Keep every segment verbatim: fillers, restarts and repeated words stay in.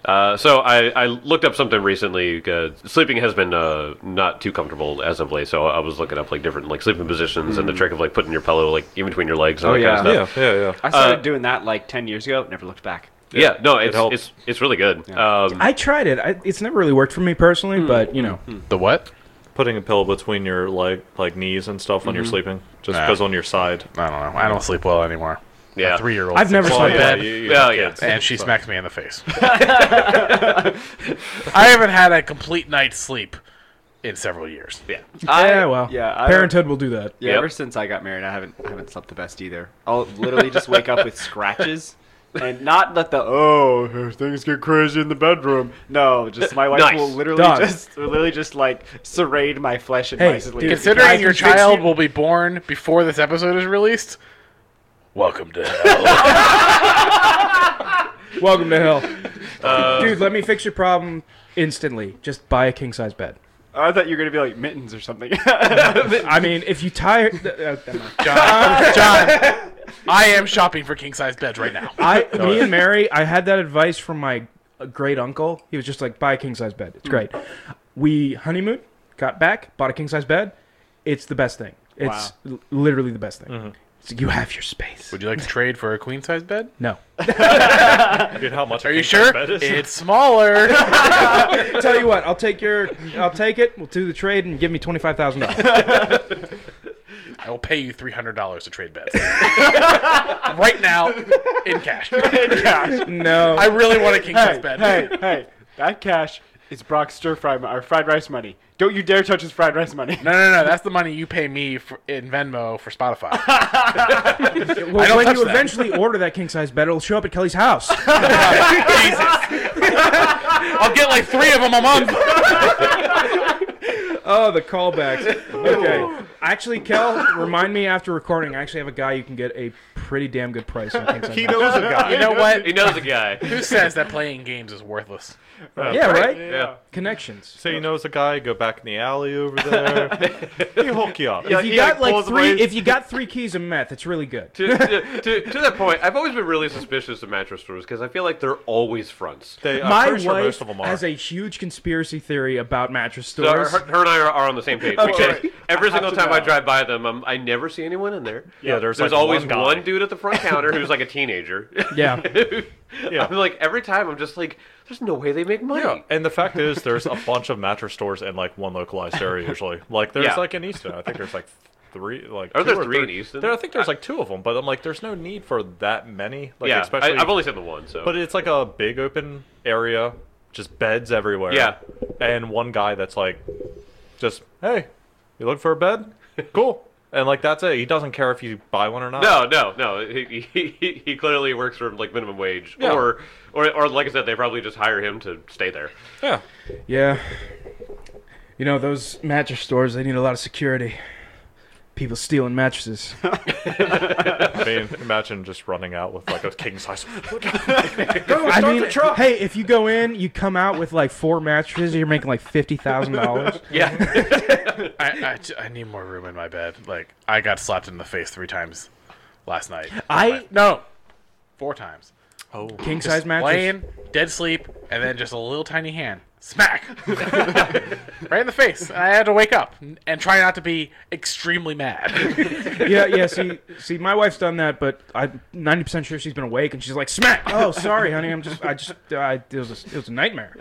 Uh, so I, I looked up something recently. Uh, sleeping has been uh, not too comfortable as of late, so I was looking up like different like sleeping positions mm. and the trick of like putting your pillow like in between your legs. And oh all that yeah. kind of stuff. yeah, yeah, yeah. I started uh, doing that like ten years ago. Never looked back. Yeah, yeah no, it's, it it's it's really good. Yeah. Um, I tried it. I, it's never really worked for me personally, mm. but you know, mm. the what? Putting a pillow between your leg, like knees and stuff when mm-hmm. you're sleeping, just nah. because on your side. I don't know. I don't sleep well anymore. Yeah, three year old. I've never slept well, bad. Yeah, you, you well, yeah. And she so. smacks me in the face. I haven't had a complete night's sleep in several years. Yeah. I, yeah. Well. Yeah. I parenthood will do that. Yeah. Yep. Ever since I got married, I haven't I haven't slept the best either. I'll literally just wake up with scratches. And not let the oh things get crazy in the bedroom. No, just my wife nice. will literally Done. just literally just like serrate my flesh and hey, my sleep. Dude, considering your child you... will be born before this episode is released, welcome to hell. Welcome to hell, uh, dude. Let me fix your problem instantly. Just buy a king size bed. Oh, I thought you were gonna be like mittens or something. I mean, if you tie, uh, John, John. I am shopping for king-size beds right now. I, me and Mary, I had that advice from my great uncle. He was just like, buy a king-size bed. It's great. We honeymooned, got back, bought a king-size bed. It's the best thing. It's wow. l- literally the best thing. Mm-hmm. So you have your space. Would you like to trade for a queen-size bed? No. Dude, how much? Are you sure? Bed is? It's smaller. Tell you what, I'll take your, I'll take it. We'll do the trade and give me twenty-five thousand dollars. I will pay you three hundred dollars to trade beds. Right now, in cash. In cash. No. I really want a king-size hey, bed. Hey, hey, that cash is Brock's stir-fry or fried rice money. Don't you dare touch his fried rice money. No, no, no. That's the money you pay me for, in Venmo for Spotify. Well, I don't when touch you that. eventually order that king-size bed, it'll show up at Kelly's house. Jesus. I'll get like three of them a month. Oh, the callbacks. Okay. Actually, Kel, remind me after recording. I actually have a guy you can get a pretty damn good price on king size. He knows a guy. You know what? He knows a guy. Who says that playing games is worthless? Uh, yeah, right? Yeah. yeah. Connections. Say he knows a guy, go back in the alley over there. He'll hook you up. If you he, got like, like pulls three, away. if you got three keys of meth, it's really good. to, to, to, to that point, I've always been really suspicious of mattress stores because I feel like they're always fronts. They, I'm My pretty sure wife most of them are. has a huge conspiracy theory about mattress So stores. her, her and I are, are on the same page. Okay. Because every I single have to time I know. drive by them, I'm, I never see anyone in there. Yeah, there's, There's like always one, guy. one dude at the front counter who's like a teenager. Yeah. Yeah. I'm like, every time I'm just like, there's no way they make money. Yeah, and the fact is, there's a bunch of mattress stores in like one localized area usually. Like there's Yeah. like in Easton, I think there's like three. Like Are two there or three in Easton? There, I think there's like two of them, but I'm like, there's no need for that many. Like, yeah, especially. I, I've only seen the one. So, But it's like a big open area, just beds everywhere. Yeah. And one guy that's like, just hey, you look for a bed? Cool. And like that's it. He doesn't care if you buy one or not. no, no, no. He, he, he clearly works for like minimum wage, Yeah. or, or or like I said, they probably just hire him to stay there. Yeah. Yeah. You know, those mattress stores, they need a lot of security. People stealing mattresses. I mean, imagine just running out with like a king size. I mean, hey, if you go in, you come out with like four mattresses, you're making like fifty thousand dollars. Yeah. I, I, I need more room in my bed. Like, I got slapped in the face three times last night. I No, four times. Oh. king size mattress. Laying, dead sleep, and then just a little tiny hand. Smack! Right in the face. And I had to wake up and try not to be extremely mad. Yeah, yeah. See, see, my wife's done that, but I'm ninety percent sure she's been awake, and she's like, "Smack!" Oh, sorry, honey. I'm just, I just, I, it was, a, it was a nightmare.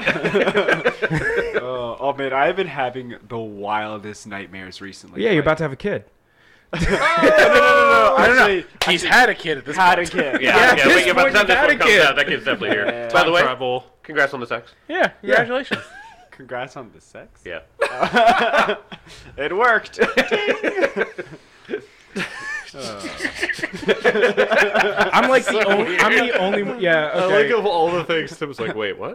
Uh, oh man, I've been having the wildest nightmares recently. Yeah, you're Like- about to have a kid. no, no, no, no. I don't know. Actually, He's had a kid at this had a point. kid. Yeah, Yeah, yeah, at but this yeah, by the point, time this you've had one a comes kid. out, that kid's definitely here. Yeah. By the way, Travel. congrats on the sex. Yeah, congratulations. Congrats on the sex. Yeah. It worked. I'm like the only. I'm the only. Yeah. I Okay. like of all the things, Tim was like, wait, what?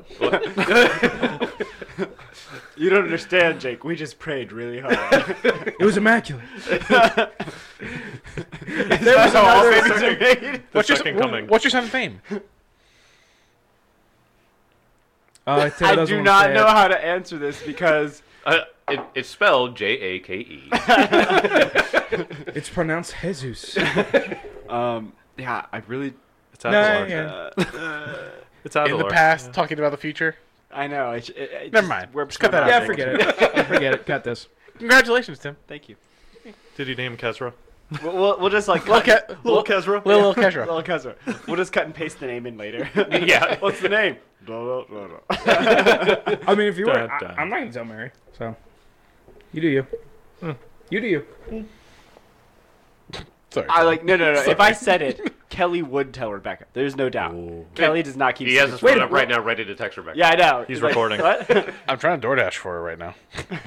You don't understand, Jake. We just prayed really hard. It was immaculate. there was all another- babies are made. What's your, second coming. what's your son's name? Uh, Taylor I doesn't do wanna not say know it. how to answer this because Uh, it, it's spelled J A K E. It's pronounced Jesus. um yeah, I really It's No, Adelar. yeah. It's Adelar. In the past, talking about the future. I know. It, it, it Never just- mind. We're Just cut that out. Yeah, forget it. Forget it. Cut this. Congratulations, Tim. Thank you. Did you name Kezra? We'll, we'll, we'll just like Little, cut, Ke- Little little, Kezra? little, little Kezra. little Kezra. We'll just cut and paste the name in later. Yeah. What's the name? Blah, blah, blah, blah. I mean, if you were, Dun, I, dun. I'm not gonna tell Mary. So, you do you. You do you. Sorry. I like no no no. If I said it, Kelly would tell Rebecca. There's no doubt. Kelly does not keep. He has his secrets. phone up right now, ready to text Rebecca. Yeah, I know. He's like, recording. What? I'm trying to DoorDash for her right now.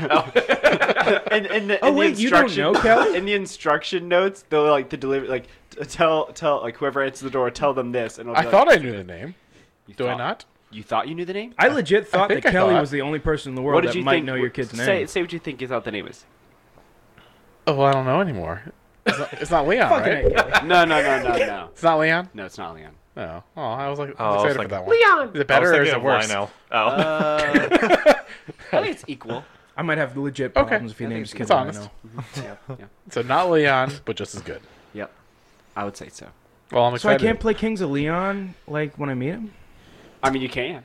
and, and the, Oh, in wait, the you don't instruction, know, Kelly? In the instruction notes, they'll like to deliver like t- tell tell like whoever answers the door, tell them this. And it'll I be like, thought I knew the name. you Do I thought- not? You thought you knew the name? I legit thought that think I Kelly thought- was the only person in the What world did that you might think? know your kid's say, name. Say what you think you thought the name is. Oh, well, I don't know anymore. It's not, it's not Leon, Fucking right? A, Kelly. No no no no no. It's not Leon? No, it's not Leon. No. Oh, I was like Oh, I was excited for thinking- that one. Leon! Is it better or is it worse? Lionel. Oh. Uh, I think it's equal. I might have legit Okay. problems if he I think names it's kids honest. Lionel. Yeah, yeah. So not Leon, but just as good. Yep. I would say so. Well, I'm So I excited. can't play Kings of Leon like when I meet him. I mean, you can.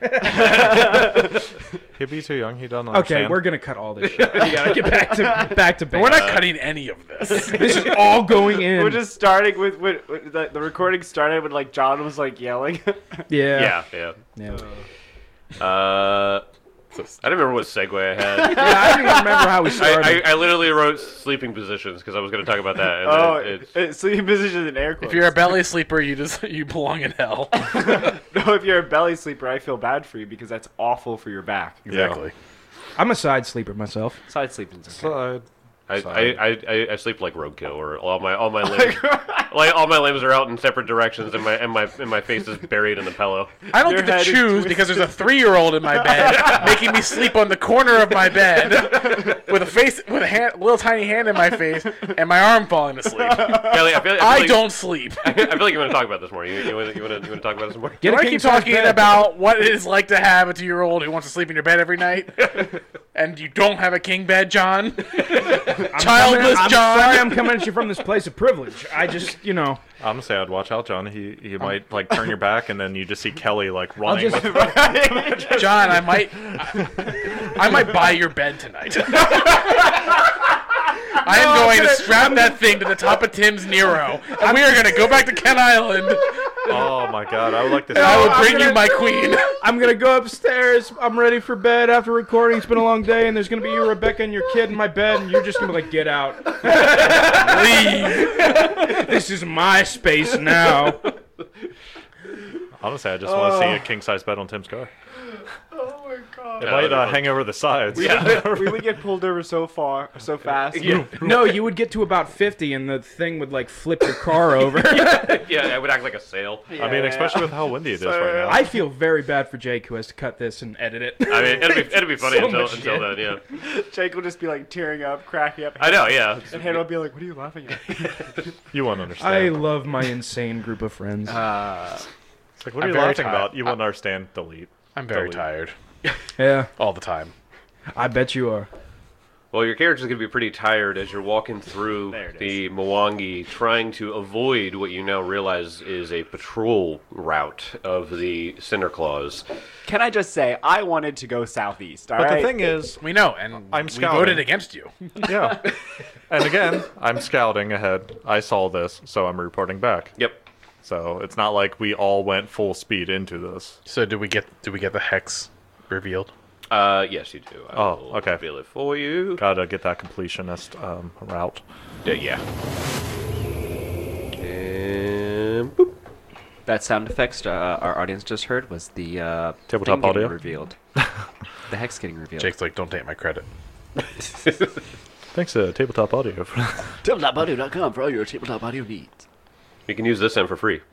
He'd be too young. He doesn't Okay, understand. we're gonna cut all this shit. We gotta get back to back to basics. We're not cutting any of this. This is all going in. We're just starting with, with, with the, the recording started when like John was like yelling. yeah. Yeah, yeah. Yeah. Uh, I don't remember what segue I had. Yeah, I don't even remember how we I, started. I, I literally wrote sleeping positions because I was going to talk about that. And oh, it, it, it's, sleeping position in air quotes. If you're a belly sleeper, you just you belong in hell. no, if you're a belly sleeper, I feel bad for you because that's awful for your back. Exactly. I'm a side sleeper myself. Side sleeping's okay. Slide. I, Sorry. I, I, I sleep like roadkill, or all my all my limbs, like all my limbs are out in separate directions, and my and my and my face is buried in the pillow. I don't Your get to head is choose twisted. because there's a three-year-old in my bed making me sleep on the corner of my bed with a face with a hand, little tiny hand in my face and my arm falling asleep. Kelly, I feel, I feel I like, don't sleep. I feel like you want to talk about this more. You, you want you want to you want to talk about this more? Get Do a I keep king-size talking bed. about what it is like to have a two-year-old who wants to sleep in your bed every night, and you don't have a king bed, John? Childless I'm John. sorry I'm coming at you from this place of privilege. I just, you know, I'm gonna say I'd watch out, John. He he might like turn your back, and then you just see Kelly like I'll running. just with- John, I might, I, I might buy your bed tonight. I am going to strap that thing to the top of Tim's Nero, and we are going to go back to Kent Island, oh my God, I would like to. See and I will I'm bring gonna- you my queen. I'm gonna go upstairs. I'm ready for bed after recording. It's been a long day, and there's gonna be you, Rebecca, and your kid in my bed, and you're just gonna be like, get out. Leave. This is my space now. Honestly, I just want to see a king size bed on Tim's car. Oh my god. It Yeah, might uh, that'd be hang over the sides. we would get pulled over so far, so fast. Yeah, No, you would get to about fifty, and the thing would like flip your car over. yeah, I would act like a sail. I mean, especially with how windy it is So, right now. I feel very bad for Jake, who has to cut this and edit it. I mean, it'd be it'd be funny So until much until shit. then. Yeah, Jake will just be like tearing up, cracking up. I know. Yeah, And Hannah will be like, "What are you laughing at?" You won't I understand. love my insane group of friends. Uh, It's like, what are I'm you very laughing tired. about? You won't understand. Delete. I'm very Delete. tired Yeah, all the time. I bet you are. well, your character's gonna be pretty tired as you're walking through There it the Mwangi, trying to avoid what you now realize is a patrol route of the Cinder Claws. can I just say, I wanted to go southeast. All But right? the thing is, We know, and I'm we scouting. voted against you. yeah. And again, I'm scouting ahead. I saw this, so I'm reporting back. Yep. So it's not like we all went full speed into this. So did we get did we get the hex revealed? Uh, yes, you do. I Oh, will okay. reveal it for you. Gotta get that completionist um, route. Uh, yeah. And boop. That sound effects uh, our audience just heard was the uh, Tabletop thing getting audio? revealed. The hex getting revealed. Jake's like, don't take my credit. Thanks to Tabletop Audio. tabletop audio dot com for all your tabletop audio needs. You can use this end for free.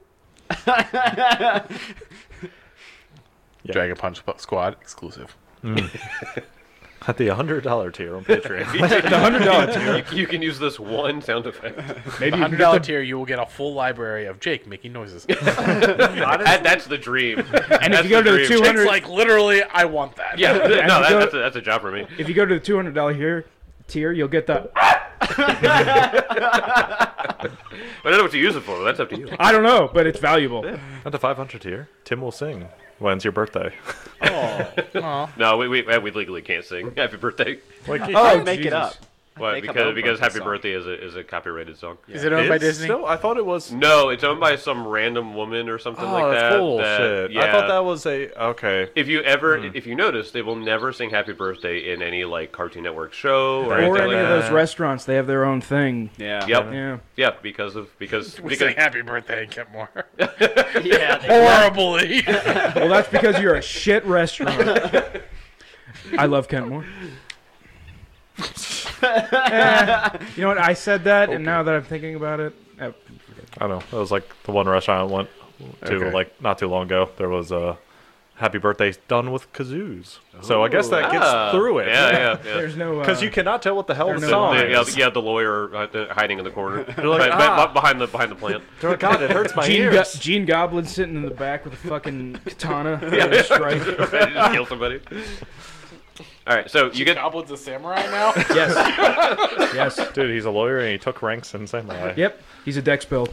Yeah. Dragon Punch Squad exclusive. At the one hundred dollars tier on Patreon. The hundred dollar tier. You, you can use this one sound effect. Maybe The you hundred can dollar get tier, you will get a full library of Jake making noises. that, that's the dream. the, and if you go to the two Jake's hundred, like, literally, I want that. Yeah, no, you that, go- that's, a, that's a job for me. if you go to the two hundred dollar here tier, you'll get the I don't know what to use it for, but that's up to you. I don't know, but it's valuable. At the five hundred tier, Tim will sing. When's your birthday? Oh. No, we, we we legally can't sing Happy Birthday. Like, Oh, make Jesus. it up. Why? Make up Because a because birthday Happy song. Birthday is a is a copyrighted song. Is it owned by it's Disney? still- I thought it was. No, it's owned by some random woman or something Oh, like that's that. bullshit. that- yeah. I thought that was a okay. If you ever, if you notice, they will never sing Happy Birthday in any like Cartoon Network show or, Or anything any like of that. those restaurants, they have their own thing. Yeah. Yep. Yeah. Yeah, because of because We because say happy birthday, Kentmore. Yeah. they- Horribly. Well, that's because you're a shit restaurant. I love Kentmore. Eh, you know what? I said that, and now that I'm thinking about it, uh, I don't know. It was like the one restaurant I went to Okay. like not too long ago. There was a Happy Birthday done with kazoos. So I guess that gets Ah, through it. Yeah, yeah, yeah. there's no. Uh, Because you cannot tell what the hell There's the no song The- yeah, is. yeah, the lawyer uh, the- hiding in the corner, like, Be- be- "Ah." behind the behind the plant. They're like, God, it hurts my Gene, Go- ears. Gene Goblin sitting in the back with a fucking katana. Yeah, strike. Ready to kill somebody. All right, so you get Goblin's a samurai now? Yes. Yes. Dude, he's a lawyer and he took ranks in Samurai. Yep. He's a dex build.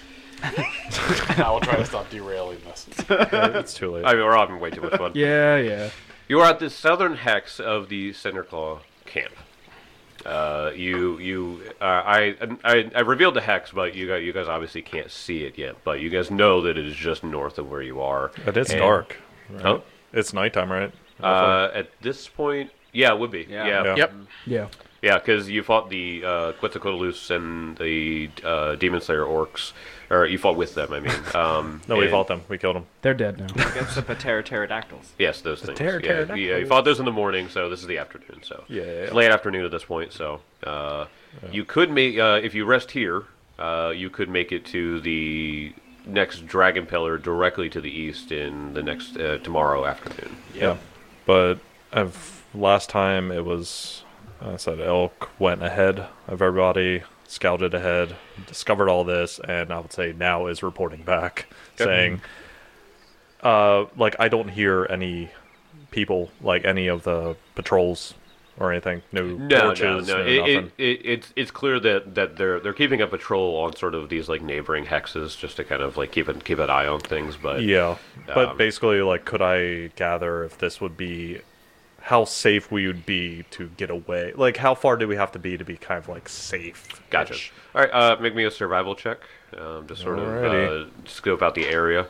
I will try to stop derailing this. It's too late. I mean, we're having way too much fun. Yeah, yeah. You are at the southern hex of the Cinderclaw camp. Uh, you you uh, I, I I revealed the hex, but you guys you guys obviously can't see it yet. But you guys know that it is just north of where you are. But it's And- dark. Right? Huh? It's nighttime, right? Uh, at this point, yeah, it would be. Yeah. Yeah, Yeah. Yep. Yeah. yeah, because you fought the uh, Quetzalcoatlus and the uh, Demon Slayer orcs, or you fought with them. I mean, um, no, we and- fought them. We killed them. They're dead now. Against the Patera pterodactyls. Yes, those things. terror- yeah, pterodactyls. yeah, you fought those in the morning, so this is the afternoon. So Yeah, yeah, It's yeah. late afternoon at this point. So uh, you could make uh, if you rest here, uh, you could make it to the next dragon pillar directly to the east in the next uh, tomorrow afternoon. Yeah. But I've, last time it was, I said Elk went ahead of everybody, scouted ahead, discovered all this, and I would say now is reporting back, saying, uh, like, I don't hear any people, like any of the patrols or anything. No, No, torches, no, no. no It, it, nothing. it, it's it's clear that, that they're they're keeping a patrol on sort of these like neighboring hexes just to kind of like keep an keep an eye on things. But Yeah, but um, basically, like, could I gather if this would be how safe we would be to get away? Like, how far do we have to be to be kind of like safe? gotcha. All right, uh, make me a survival check. Um, just sort Alrighty. of uh, scope out the area.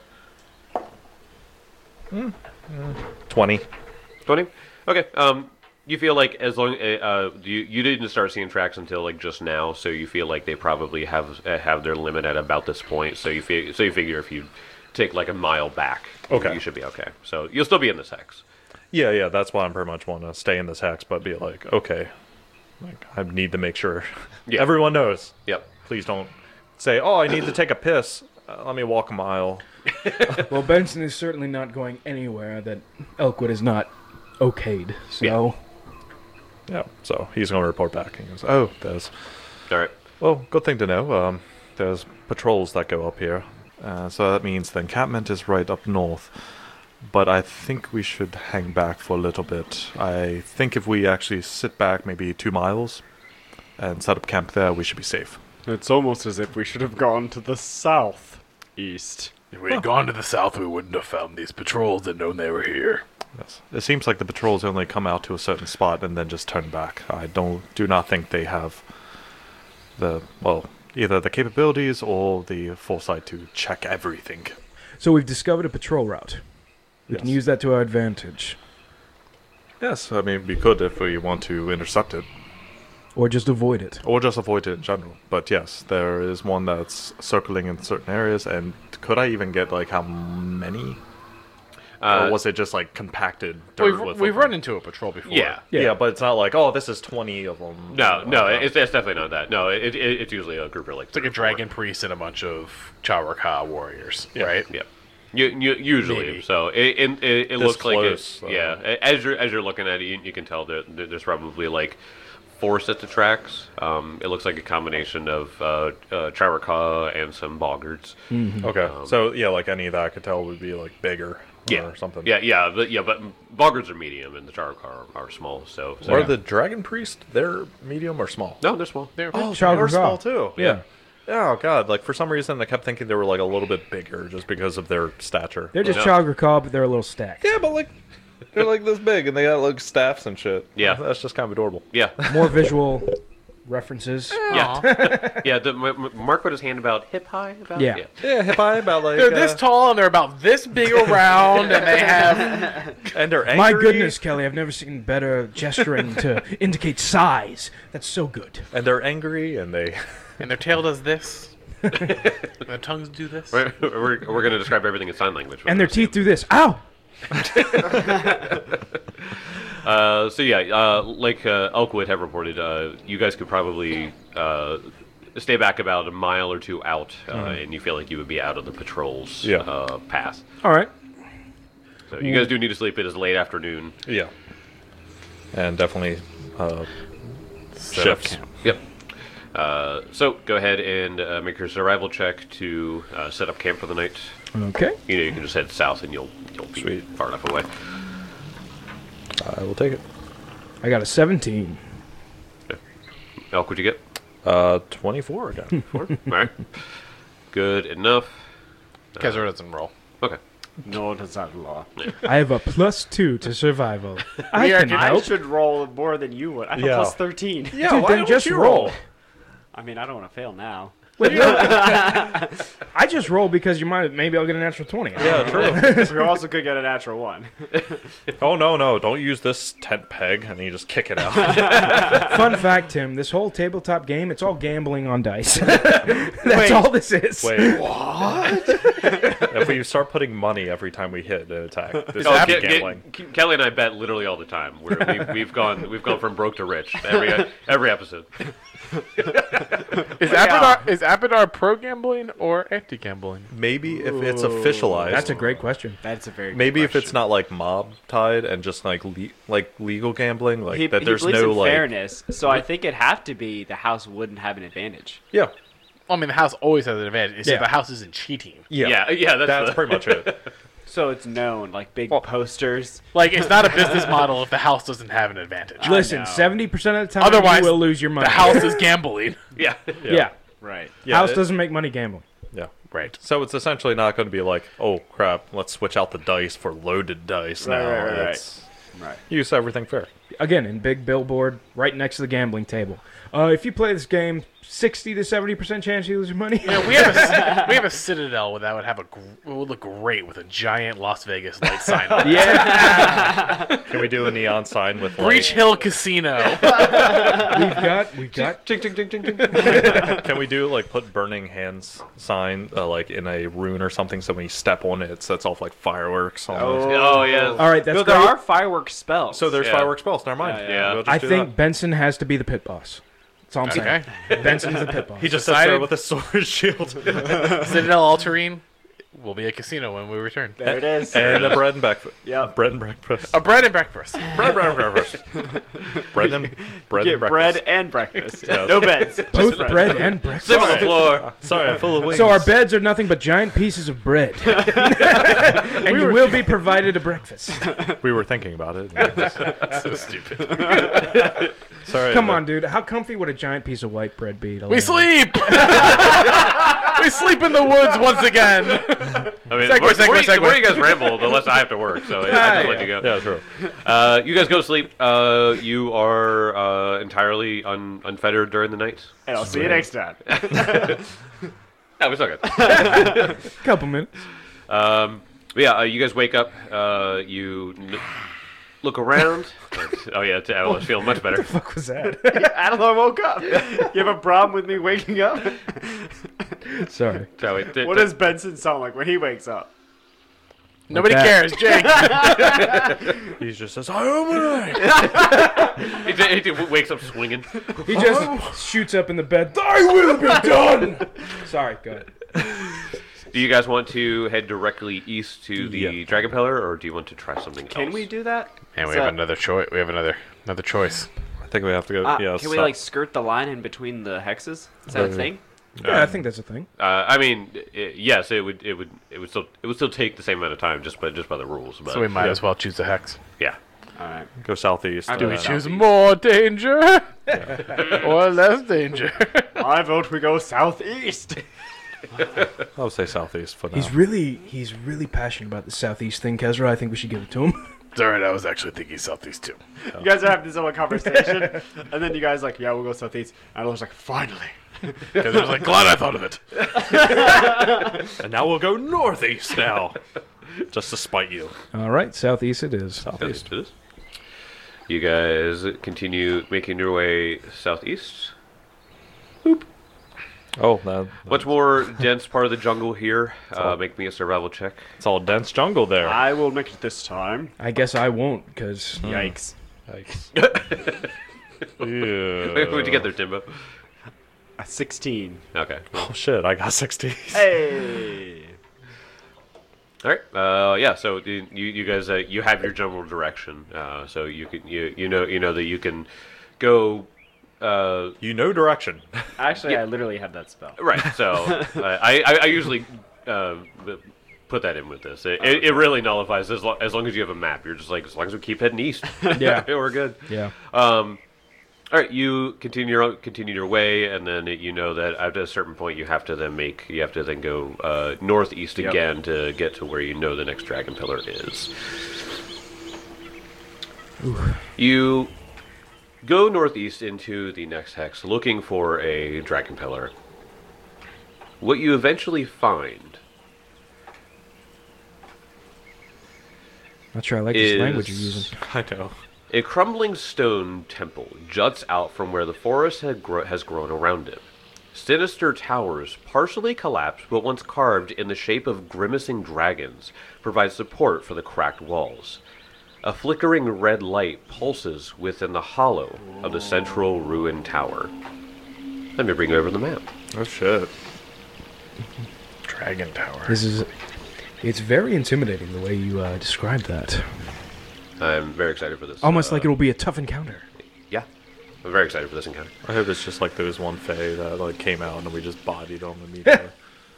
Twenty. Twenty. Okay. Um, you feel like as long uh, uh you you didn't start seeing tracks until like just now, so you feel like they probably have uh, have their limit at about this point. So you fig- so you figure if you take like a mile back, Okay. you should be okay. So you'll still be in this hex. Yeah, yeah. That's why I'm pretty much want to stay in this hex, but be like, okay, like I need to make sure Yeah. everyone knows. Yep. Please don't say, oh, I need to take a piss. Uh, let me walk a mile. Well, Benson is certainly not going anywhere that Elkwood is not okayed. So, Yeah. Yeah. So he's going to report back. And he goes, oh, there's. All right. Well, good thing to know. Um, there's patrols that go up here. Uh, so that means the encampment is right up north. But I think we should hang back for a little bit. I think if we actually sit back maybe two miles and set up camp there, we should be safe. It's almost as if we should have gone to the south east. If we had gone to the south, we wouldn't have found these patrols and known they were here. Yes. It seems like the patrols only come out to a certain spot and then just turn back. I don't do not think they have the, well, either the capabilities or the foresight to check everything. so we've discovered a patrol route. We can Yes. use that to our advantage, Yes, I mean, we could if we want to intercept it. or just avoid it. Or just avoid it in general. But yes, there is one that's circling in certain areas, and could I even get, like, how many? Uh, or was it just, like, compacted dirt We've, with we've them? run into a patrol before. yeah. Yeah. Yeah. but it's not like, oh, this is twenty of them. No, no, Uh, it's, it's definitely not that. No, it, it, it's usually a group of like It's like a dragon priest and a bunch of Chawarka warriors, Yeah. right? Yeah. You, you, usually, Maybe. so it it, it, it This looks like close, it. uh, Yeah, as you're as you're looking at it, you, you can tell that there, there's probably like four sets of tracks. Um, it looks like a combination of uh, uh, Chiricahua and some boggards. Okay, so yeah, like any of that I could tell would be like bigger Yeah, or something. Yeah, yeah, but yeah, but boggards are medium and the Chiricahua are, are small. So, so Are yeah. the Dragon Priest, they're medium or small? no, they're small. They're Oh, Child they're of small God. too. Yeah. Oh god, like for some reason I kept thinking they were like a little bit bigger just because of their stature. They're just No. Child Recall, but they're a little stacked. Yeah, but like they're like this big and they got like staffs and shit. Yeah. That's just kind of adorable. Yeah, More visual references. yeah, yeah. The, M- M- Mark put his hand about hip high. About Yeah. yeah. Yeah, hip high about like They're this uh, tall and they're about this big around, and they have and they're angry. My goodness, Kelly, I've never seen better gesturing to indicate size. That's so good. And they're angry and they and their tail does this. Their tongues do this. We're, we're, we're going to describe everything in sign language. And their teeth do this. Ow! Uh, so yeah, uh, like uh, Elkwood have reported, uh, you guys could probably uh, stay back about a mile or two out, uh, and you feel like you would be out of the patrol's Yeah. uh, path. All right. So you guys do need to sleep. It is late afternoon. Yeah. And definitely uh Set up shifts. camp. Yep. Uh, so go ahead and uh, make your survival check to uh, set up camp for the night. Okay. You know, you can just head south and you'll you'll be Sweet. far enough away. I will take it. I got a seventeen. Elk, what'd you get? Uh twenty-four again. All right. Good enough. Kezra doesn't roll. Okay. No, that's not the law. I have a plus two to survival. I We are can good. I help. should roll more than you would. I have Yeah. a plus thirteen. Yeah, Dude, why then don't just you roll. I mean, I don't want to fail now. I just roll because you might. Maybe I'll get a natural twenty. Yeah, true. We also could get a natural one. Oh no, no! Don't use this tent peg, and then you just kick it out. Fun fact, Tim. This whole tabletop game, it's all gambling on dice. That's Wait. all this is. Wait, what? If we start putting money every time we hit an attack, this Oh, is Ke- gambling. Ke- Kelly and I bet literally all the time. We're, we've, we've gone we've gone from broke to rich every every episode. Is Apodar, is Apodar pro gambling or anti gambling? Maybe if it's officialized. That's a great question. That's a very good Maybe if it's question. not like mob tied and just like le- like legal gambling, like He, that. he There's believes no in like fairness, so I think it'd have to be the house wouldn't have an advantage. yeah, Well, I mean, the house always has an advantage. It's Yeah. if the house isn't cheating. yeah, Yeah, yeah, that's, That's the- pretty much it. So it's known, like big Well- posters. Like, it's not a business model if the house doesn't have an advantage. I Listen, know. seventy percent of the time Otherwise, you will lose your money. The house is gambling. yeah. Yeah. Right. Yeah, House it- doesn't make money gambling. Yeah. Right. So it's essentially not going to be like, oh crap, let's switch out the dice for loaded dice Right, now. right, right, right. It's Right. use everything fair. Again, in big billboard, right next to the gambling table. Uh, if you play this game, sixty to seventy percent chance you lose your money. You know, we have a we have a Citadel that would have a gr- it would look great with a giant Las Vegas light sign on it. Yeah, Can we do a neon sign with like, Breach Hill Casino. we've got, we've got. Ting, ting, ting, ting, ting. Can we do like put burning hands sign uh, like in a rune or something so when you step on it, it sets off like fireworks? Almost. Oh yeah. All right, that's No, great. there are fireworks spells. So there's Yeah. fireworks spells. Never mind. Yeah, yeah. We'll just I do think that. Benson has to be the pit boss. That's all I'm saying. Okay. Benson's the pit boss. He just sits there Decided- with a sword shield Citadel Alterine will be a casino when we return. there it is. and a bread and breakfast. Yep. Bread and breakfast. A bread and breakfast. bread, bread, breakfast. bread and bread Get and breakfast. bread and breakfast. Yes. No beds. Both Just bread and breakfast. Sit on the floor. Sorry, I'm full of wings. So our beds are nothing but giant pieces of bread, and you will be provided a breakfast. we were thinking about it. So stupid. Sorry. Come but- on, dude. How comfy would a giant piece of white bread be? to lay We on? sleep. We sleep in the woods once again. I mean, Segue, the more, the more segue, you, the more segue. you guys ramble, the less I have to work. So I just let you go. Yeah, true. Uh, you guys go to sleep. Uh, you are uh, entirely un- unfettered during the night. And I'll see you next time. That was okay. Couple minutes. Um, but yeah, uh, you guys wake up. Uh, you n- look around. Oh yeah, I was feeling much better. What was that? Adalor woke up. You have a problem with me waking up? Sorry. So it, it, What does Benson sound like when he wakes up? Nobody that. cares, Jake. He just says, "I am an He, he, he wakes up swinging. He just shoots up in the bed. Thy will be done. Sorry, go ahead. Do you guys want to head directly east to the Yeah. Dragon Pillar, or do you want to try something Can else? we do that? And we So- have another choice. We have another another choice. think we have to go. Uh, yeah, can we so- like skirt the line in between the hexes? Is that a Uh, thing? Yeah, I think that's a thing. Uh, I mean, i yes, it would, it would, it would still, it would still take the same amount of time just by just by the rules. But So we might yeah. as well choose a hex. yeah, All right. go southeast? I and do Do we Yeah. then- choose more danger or less danger? I vote we go southeast. I would say southeast for now. He's really he's really passionate about the southeast thing, Kezra. I think we should give it to him. Alright, I was actually thinking southeast too. You guys are having this whole conversation, and then you guys like, yeah, we'll go southeast. And I was like, finally. Because I was like, glad I thought of it. And now we'll go northeast now, just to spite you. All right, southeast it is. Southeast. it is. You guys continue making your way southeast. Oh, that, Much more dense part of the jungle here. Uh, make me a survival check. it's all dense jungle there. I will make it this time. I guess I won't, because Yikes. Yikes. What'd you get there, Timbo? A sixteen. Okay. Oh shit! I got sixty. Hey. All right. Uh, yeah. So you you guys uh, you have your general direction. Uh, so you can you you know you know that you can go. Uh, You know direction. Actually, Yeah. I literally have that spell. right. So uh, I, I I usually uh, put that in with this. It, it, it really nullifies as, lo- as long as you have a map. You're just like as long as we keep heading east. Yeah. we're good. yeah. Um, all right, you continue your continue your way, and then you know that at a certain point you have to then make you have to then go uh, northeast Yep. again to get to where you know the next dragon pillar is. You go northeast into the next hex, looking for a dragon pillar. What you eventually find Not sure I like is this language you're using. I know. a crumbling stone temple juts out from where the forest had gro- has grown around it. Sinister towers, partially collapsed but once carved in the shape of grimacing dragons, provide support for the cracked walls. A flickering red light pulses within the hollow of the central ruined tower. Let me bring over the map. Oh shit. Dragon Tower. This is. It's very intimidating the way you uh, described that. I'm very excited for this. Almost uh, like it'll be a tough encounter. Yeah, I'm very excited for this encounter. I hope it's just like those one Fae that like came out and we just bodied them immediately.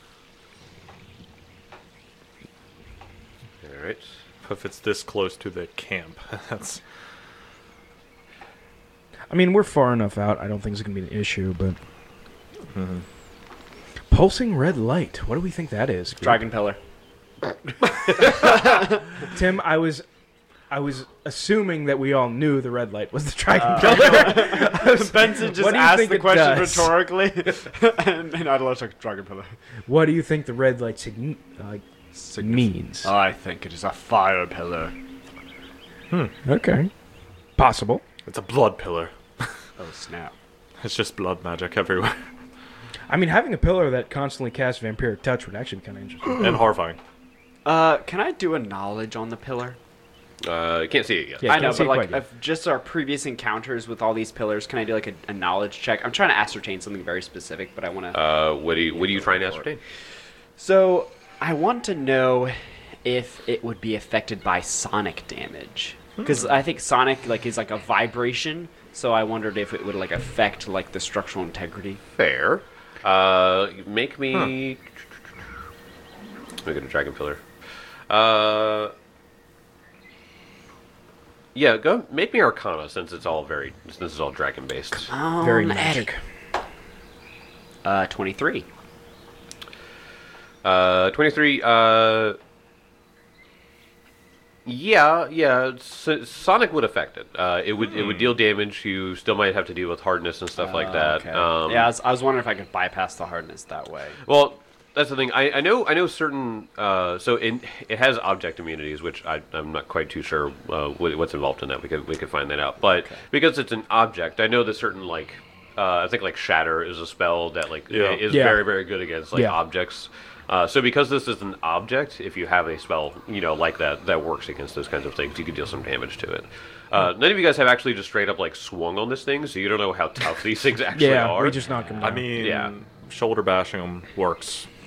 All right. If it's this close to the camp, that's I mean, we're far enough out. I don't think it's going to be an issue, but. Pulsing red light. What do we think that is? Dragon pillar. Tim, I was. I was assuming that we all knew the red light was the dragon pillar. Benson just What do you asked think the it question does? rhetorically, and, and Adela's like, dragon pillar. What do you think the red light sign- like means? I think it is a fire pillar. Okay. Possible. it's a blood pillar. Oh, snap. It's just blood magic everywhere. I mean, having a pillar that constantly casts vampiric touch would actually be kind of interesting. And horrifying. Uh, can I do a knowledge on the pillar? Uh, you can't see it yet. Yeah, I know, can't see but it like, quite yet. if just our previous encounters with all these pillars, can I do like a, a knowledge check? I'm trying to ascertain something very specific, but I want to. Uh, what do you what are you trying to ascertain? So I want to know if it would be affected by sonic damage, because I think sonic like is like a vibration. So I wondered if it would like affect like the structural integrity. Fair. Uh, make me. Let me get a dragon pillar. Uh. Yeah, go make me Arcana since it's all very since it's all dragon based. Very Um, magic. Uh, twenty-three. Uh, twenty-three. Uh. Yeah, yeah. So Sonic would affect it. Uh, it would it would deal damage. You still might have to deal with hardness and stuff like that. Okay. Um, yeah, I was, I was wondering if I could bypass the hardness that way. Well, that's the thing. I, I know I know certain. Uh, so it it has object immunities, which I I'm not quite too sure uh, what, what's involved in that. We could we could find that out. But because it's an object, I know that certain like uh, I think like Shatter is a spell that like Yeah. is Yeah. very very good against like Yeah. objects. Uh, so because this is an object, if you have a spell, you know, like that, that works against those kinds of things, you can deal some damage to it. Uh, none of you guys have actually just straight up like swung on this thing, so you don't know how tough these things actually Yeah, are. we just knocked him down. I mean, Yeah. shoulder bashing them works.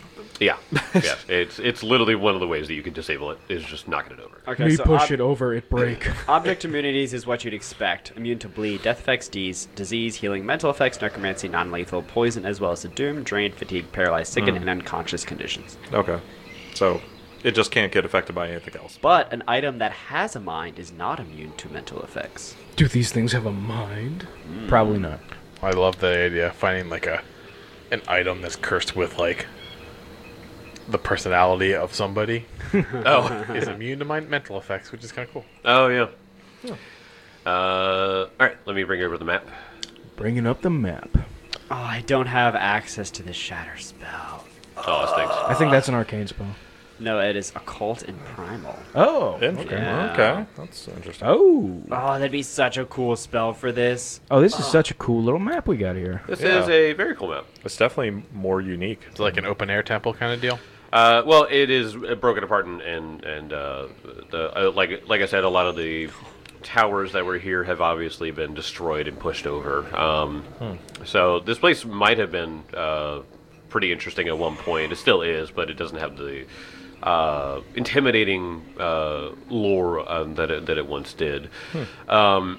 Yeah, yeah. It's it's literally one of the ways that you can disable it is just knocking it over. Okay, Me so push ob- it over, it break. object immunities is what you'd expect. Immune to bleed, death effects, D's, disease, healing, mental effects, necromancy, non-lethal, poison, as well as the doom, drain, fatigue, paralyzed, sicken, and unconscious conditions. Okay. So it just can't get affected by anything else. But an item that has a mind is not immune to mental effects. Do these things have a mind? Probably not. I love the idea of finding like a an item that's cursed with like the personality of somebody. Oh, Is immune to my mental effects, which is kind of cool. oh yeah. Uh, all right, let me bring over the map. Bringing up the map. Oh, I don't have access to the shatter spell. Oh, that stinks. I think that's an arcane spell. No, it is occult and primal. Oh. Interesting. Yeah. Okay. That's interesting. Oh. Oh, that'd be such a cool spell for this. Oh, this is such a cool little map we got here. This Yeah. is a very cool map. It's definitely more unique. It's like an open air temple kind of deal. Uh, well, it is broken apart, and and, and uh, the uh, like like I said, a lot of the towers that were here have obviously been destroyed and pushed over. Um, So this place might have been uh, pretty interesting at one point. It still is, but it doesn't have the uh, intimidating uh, lore um, that it, that it once did. Um,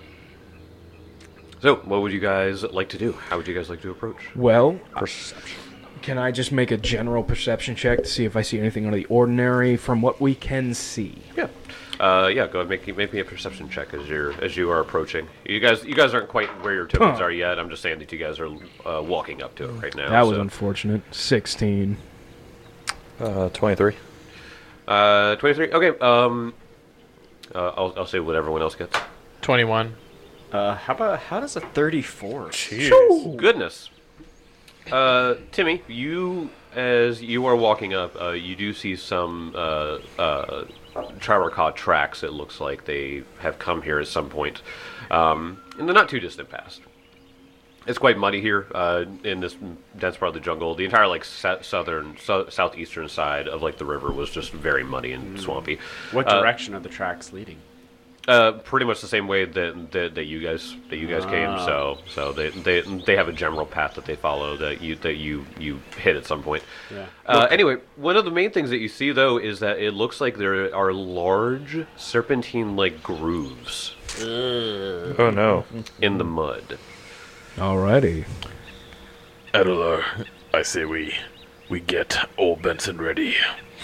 so, what would you guys like to do? How would you guys like to approach? Well, Perception. can I just make a general perception check to see if I see anything out of the ordinary from what we can see? Yeah, uh, yeah. Go ahead, make make me a perception check as you're as you are approaching. You guys, you guys aren't quite where your tokens Huh. are yet. I'm just saying that you guys are uh, walking up to it right now. That was so. unfortunate. sixteen. Uh, twenty-three. uh, twenty-three. Okay. Um, uh, I'll I'll say what everyone else gets. twenty-one. Uh, how about how does a thirty-four? Goodness. Uh, Timmy, you as you are walking up, uh, you do see some uh, uh, Travarcah tracks. It looks like they have come here at some point um, in the not too distant past. It's quite muddy here uh, in this dense part of the jungle. The entire like sa- southern, so- southeastern side of like the river was just very muddy and swampy. What Uh, direction are the tracks leading? Uh, pretty much the same way that that, that you guys that you guys came. So so they, they they have a general path that they follow that you that you you hit at some point. Yeah. Uh, anyway, one of the main things that you see though is that it looks like there are large serpentine-like grooves Oh no. in the mud. Alrighty. Adelar, I say we we get old Benson ready.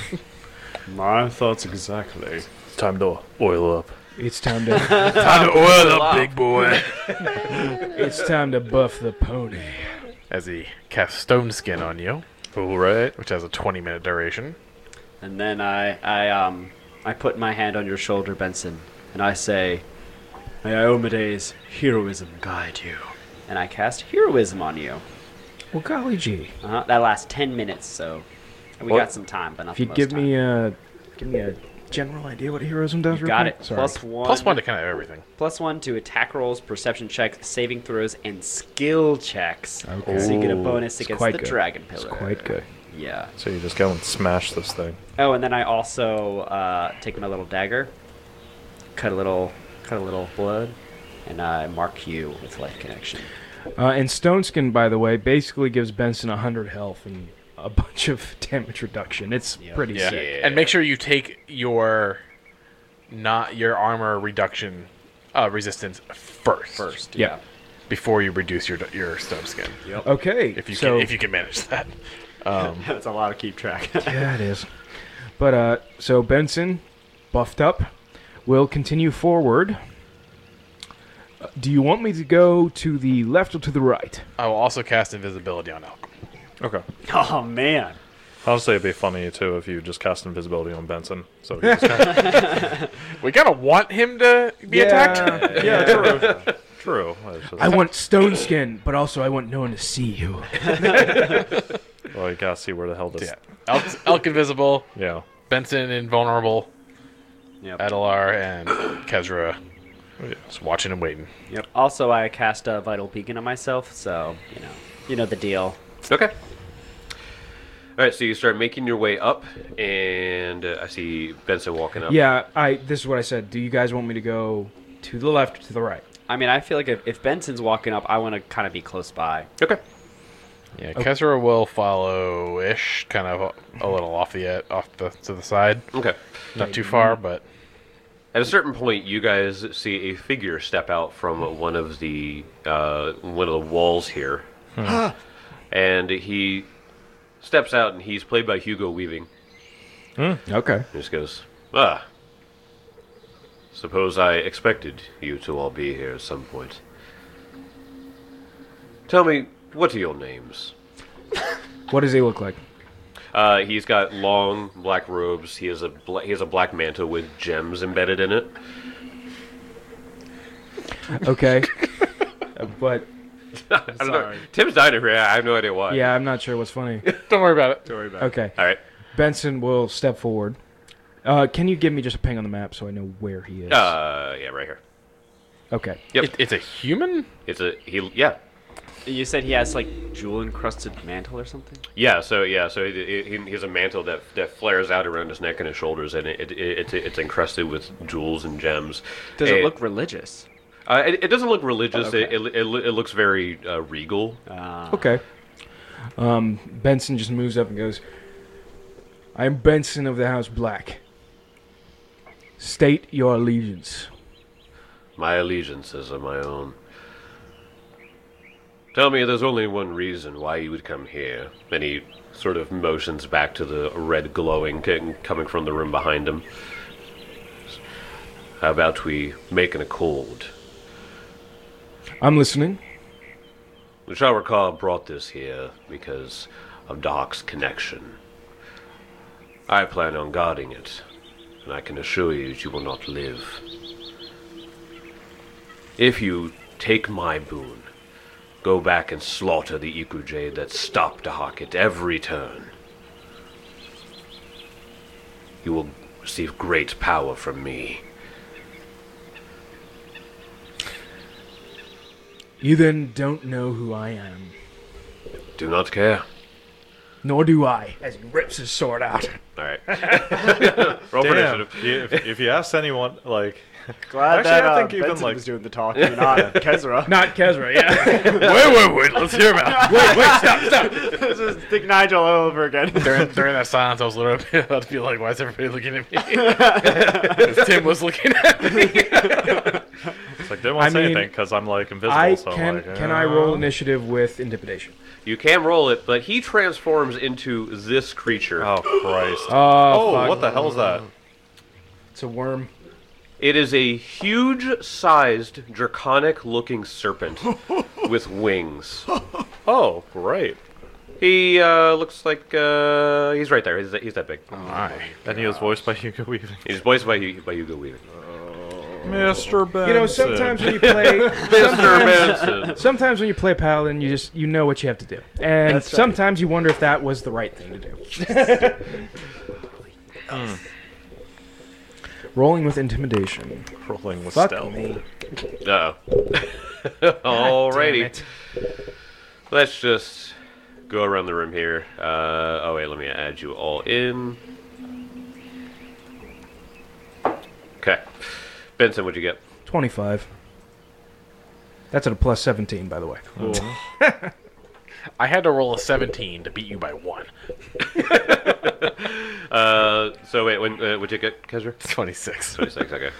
My thoughts exactly. It's time to oil up. It's time to Time to oil up, big boy. it's time to buff the pony. As he casts Stone Skin on you, All right. which has a twenty minute duration. And then I, I, um, I put my hand on your shoulder, Benson, and I say, "May Iomede's heroism guide you." And I cast heroism on you. Well, golly gee. Uh-huh. That lasts ten minutes, so we What? got some time, but not If you the most give time. me a give me a general idea what heroism does, You real got quick? it. Sorry. Plus one. Plus one to kind of everything. Plus one to attack rolls, perception checks, saving throws, and skill checks. Okay. So you get a Ooh, bonus it's against quite the good. dragon It's pillar. quite good. Yeah. So you just go and smash this thing. Oh, and then I also uh, take my little dagger, cut a little, cut a little blood, and I mark you with life connection. Uh, and Stone Skin, by the way, basically gives Benson one hundred health and a bunch of damage reduction. It's Yep. pretty Yeah. sick. And make sure you take your not your armor reduction uh, resistance first. First, Yeah. Before you reduce your your Stone Skin. Yep. Okay. If you so, can if you can manage that. Um, That's a lot to keep track. Yeah, it is. But, uh, so Benson, buffed up, will continue forward. Uh, do you want me to go to the left or to the right? I will also cast invisibility on Elk. Okay. Oh man. Honestly, it'd be funny too if you just cast invisibility on Benson. So he just kinda, We kind of want him to be attacked. yeah, true. True. It's just- I want Stone Skin, but also I want no one to see you. well, you gotta see where the hell this. Yeah. Elk, Elk invisible, Yeah. Benson invulnerable, Yep. Adelar and Kezra Yeah. just watching and waiting. Yep. Also, I cast a vital beacon on myself, so you know, you know the deal. Okay. All right, so you start making your way up, and uh, I see Benson walking up. Yeah, I. This is what I said. Do you guys want me to go to the left or to the right? I mean, I feel like if, if Benson's walking up, I want to kind of be close by. Okay. Yeah, Kezra will follow-ish, kind of a, a little off the ed- off the to the side, Okay. not too far, but At a certain point, you guys see a figure step out from one of the uh, one of the walls here, and he steps out, and he's played by Hugo Weaving. Okay. He just goes, "Ah, suppose I expected you to all be here at some point. Tell me, what are your names?" What does he look like? Uh, he's got long black robes. He has a bla- he has a black mantle with gems embedded in it. Okay. Uh, but I don't know. Tim's dying over here. I have no idea why. yeah, I'm not sure what's funny. don't worry about it. Don't worry about it. Okay. All right. Benson will step forward. Uh, can you give me just a ping on the map so I know where he is? Uh, yeah, right here. Okay. Yep. It, it's a human. It's a he. Yeah. You said he has like jewel encrusted mantle or something. Yeah. So yeah. So he, he, he has a mantle that that flares out around his neck and his shoulders, and it, it, it it's it's encrusted with jewels and gems. Does it And- look religious? Uh, it, it doesn't look religious. Okay. It, it, it it looks very uh, regal. Uh, Okay. Um, Benson just moves up and goes, I'm Benson of the House Black. State your allegiance. My allegiances are my own. Tell me, there's only one reason why you would come here. And he sort of motions back to the red glowing c- coming from the room behind him. How about we make an accord? I'm listening. The Shawar brought this here because of Doc's connection. I plan on guarding it, and I can assure you that you will not live. If you take my boon, go back and slaughter the Ikujade that stopped Dahak at every turn, you will receive great power from me. You then don't know who I am. Do not care. Nor do I, as he rips his sword out. All right. Roll for Damn. initiative. You- if, if you ask anyone, like, Glad Actually, that I uh, think even, Benson like- was doing the talking, not Kezra. Not Kezra, yeah. wait, wait, wait. Let's hear about it. wait, wait, stop, stop. This is Dick Nigel all over again. During, during that silence, I was literally about to be like, why is everybody looking at me? 'Cause Tim was looking at me. it's like, didn't want I to say mean, anything because I'm, like, invisible. I so can like, can uh, I roll initiative with intimidation? You can roll it, but he transforms into this creature. Oh, Christ. Oh, oh, fuck. what the hell is that? It's a worm. It is a huge-sized, draconic-looking serpent with wings. Oh, great. He uh, looks like uh, he's right there. He's, he's that big. My. And he was voiced by Hugo Weaving. He's voiced by Hu- by Hugo Weaving. Mister Benson. You know, sometimes when you play, Mister sometimes, Benson. sometimes when you play Paladin, you just you know what you have to do, and That's right. sometimes you wonder if that was the right thing to do. Rolling with intimidation. Rolling with Fuck stealth. me. Uh-oh. Alrighty. Let's just go around the room here. Uh, oh wait, let me add you all in. Okay. Benson, what'd you get? Twenty-five. That's at a plus seventeen, by the way. I had to roll a seventeen to beat you by one. Uh, so wait, when uh, what'd you get, Kezra? twenty-six. twenty-six, okay.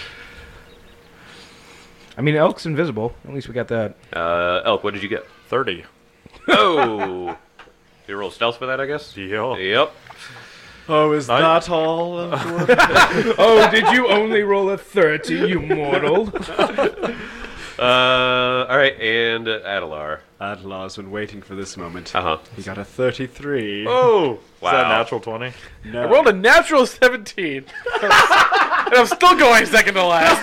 I mean, Elk's invisible. At least we got that. Uh, Elk, what did you get? thirty. Oh! You roll stealth for that, I guess? Yeah. Yep. Oh, is I- that all? Oh, did you only roll a thirty, you mortal? Uh, alright, and uh, Adelar. Adlar's been waiting for this moment. Uh-huh. He got a thirty-three. Oh! Wow. Is that natural twenty? No. I rolled a natural seventeen. And I'm still going second to last.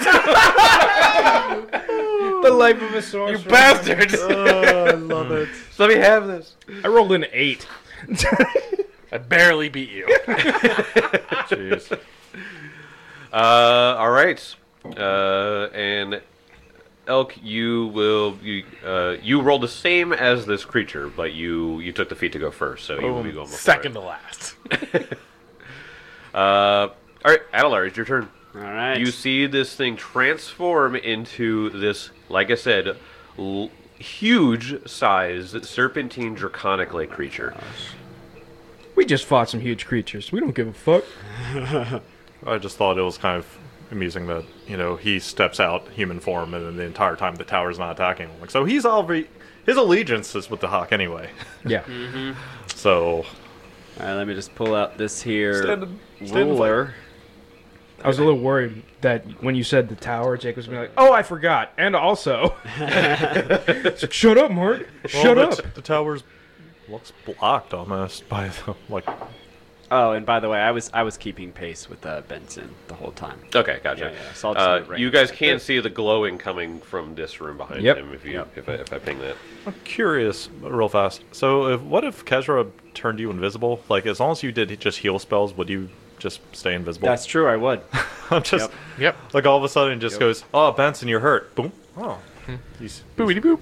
The life of a sorcerer. You bastards. Oh, I love it. Let me have this. I rolled an eight. I barely beat you. Jeez. Uh, alright. Uh, and Elk, you will you uh you roll the same as this creature, but you you took the feat to go first, so you will be going before Second it. to last. Uh, all right, Adelar, it's your turn. All right. You see this thing transform into this, like I said, l- huge-sized serpentine draconic-like creature. We just fought some huge creatures. We don't give a fuck. I just thought it was kind of amusing that, you know, he steps out human form and then the entire time the tower's not attacking him. Like, so he's already, his allegiance is with the Hawk anyway. Yeah. Mm-hmm. So, All right, let me just pull out this here Stand in- stand in ruler. I was a little worried that when you said the tower, Jake was going to be like, oh, I forgot. And also. It's like, shut up, Mark. Shut well, up. The, the tower's looks blocked almost by the, like, Oh, and by the way, I was I was keeping pace with uh, Benson the whole time. Okay, gotcha. Yeah, yeah, so I'll just uh, move right you now. guys can see the glowing coming from this room behind Yep. him if you Yep. if I, if I ping that. I'm curious, real fast. So, if, what if Kezra turned you invisible? Like, as long as you did just heal spells, would you just stay invisible? That's true. I would. I'm just, Yep. Yep. like, all of a sudden it just Yep. goes, oh, Benson, you're hurt. Boom. Oh. He's, Boopity boop.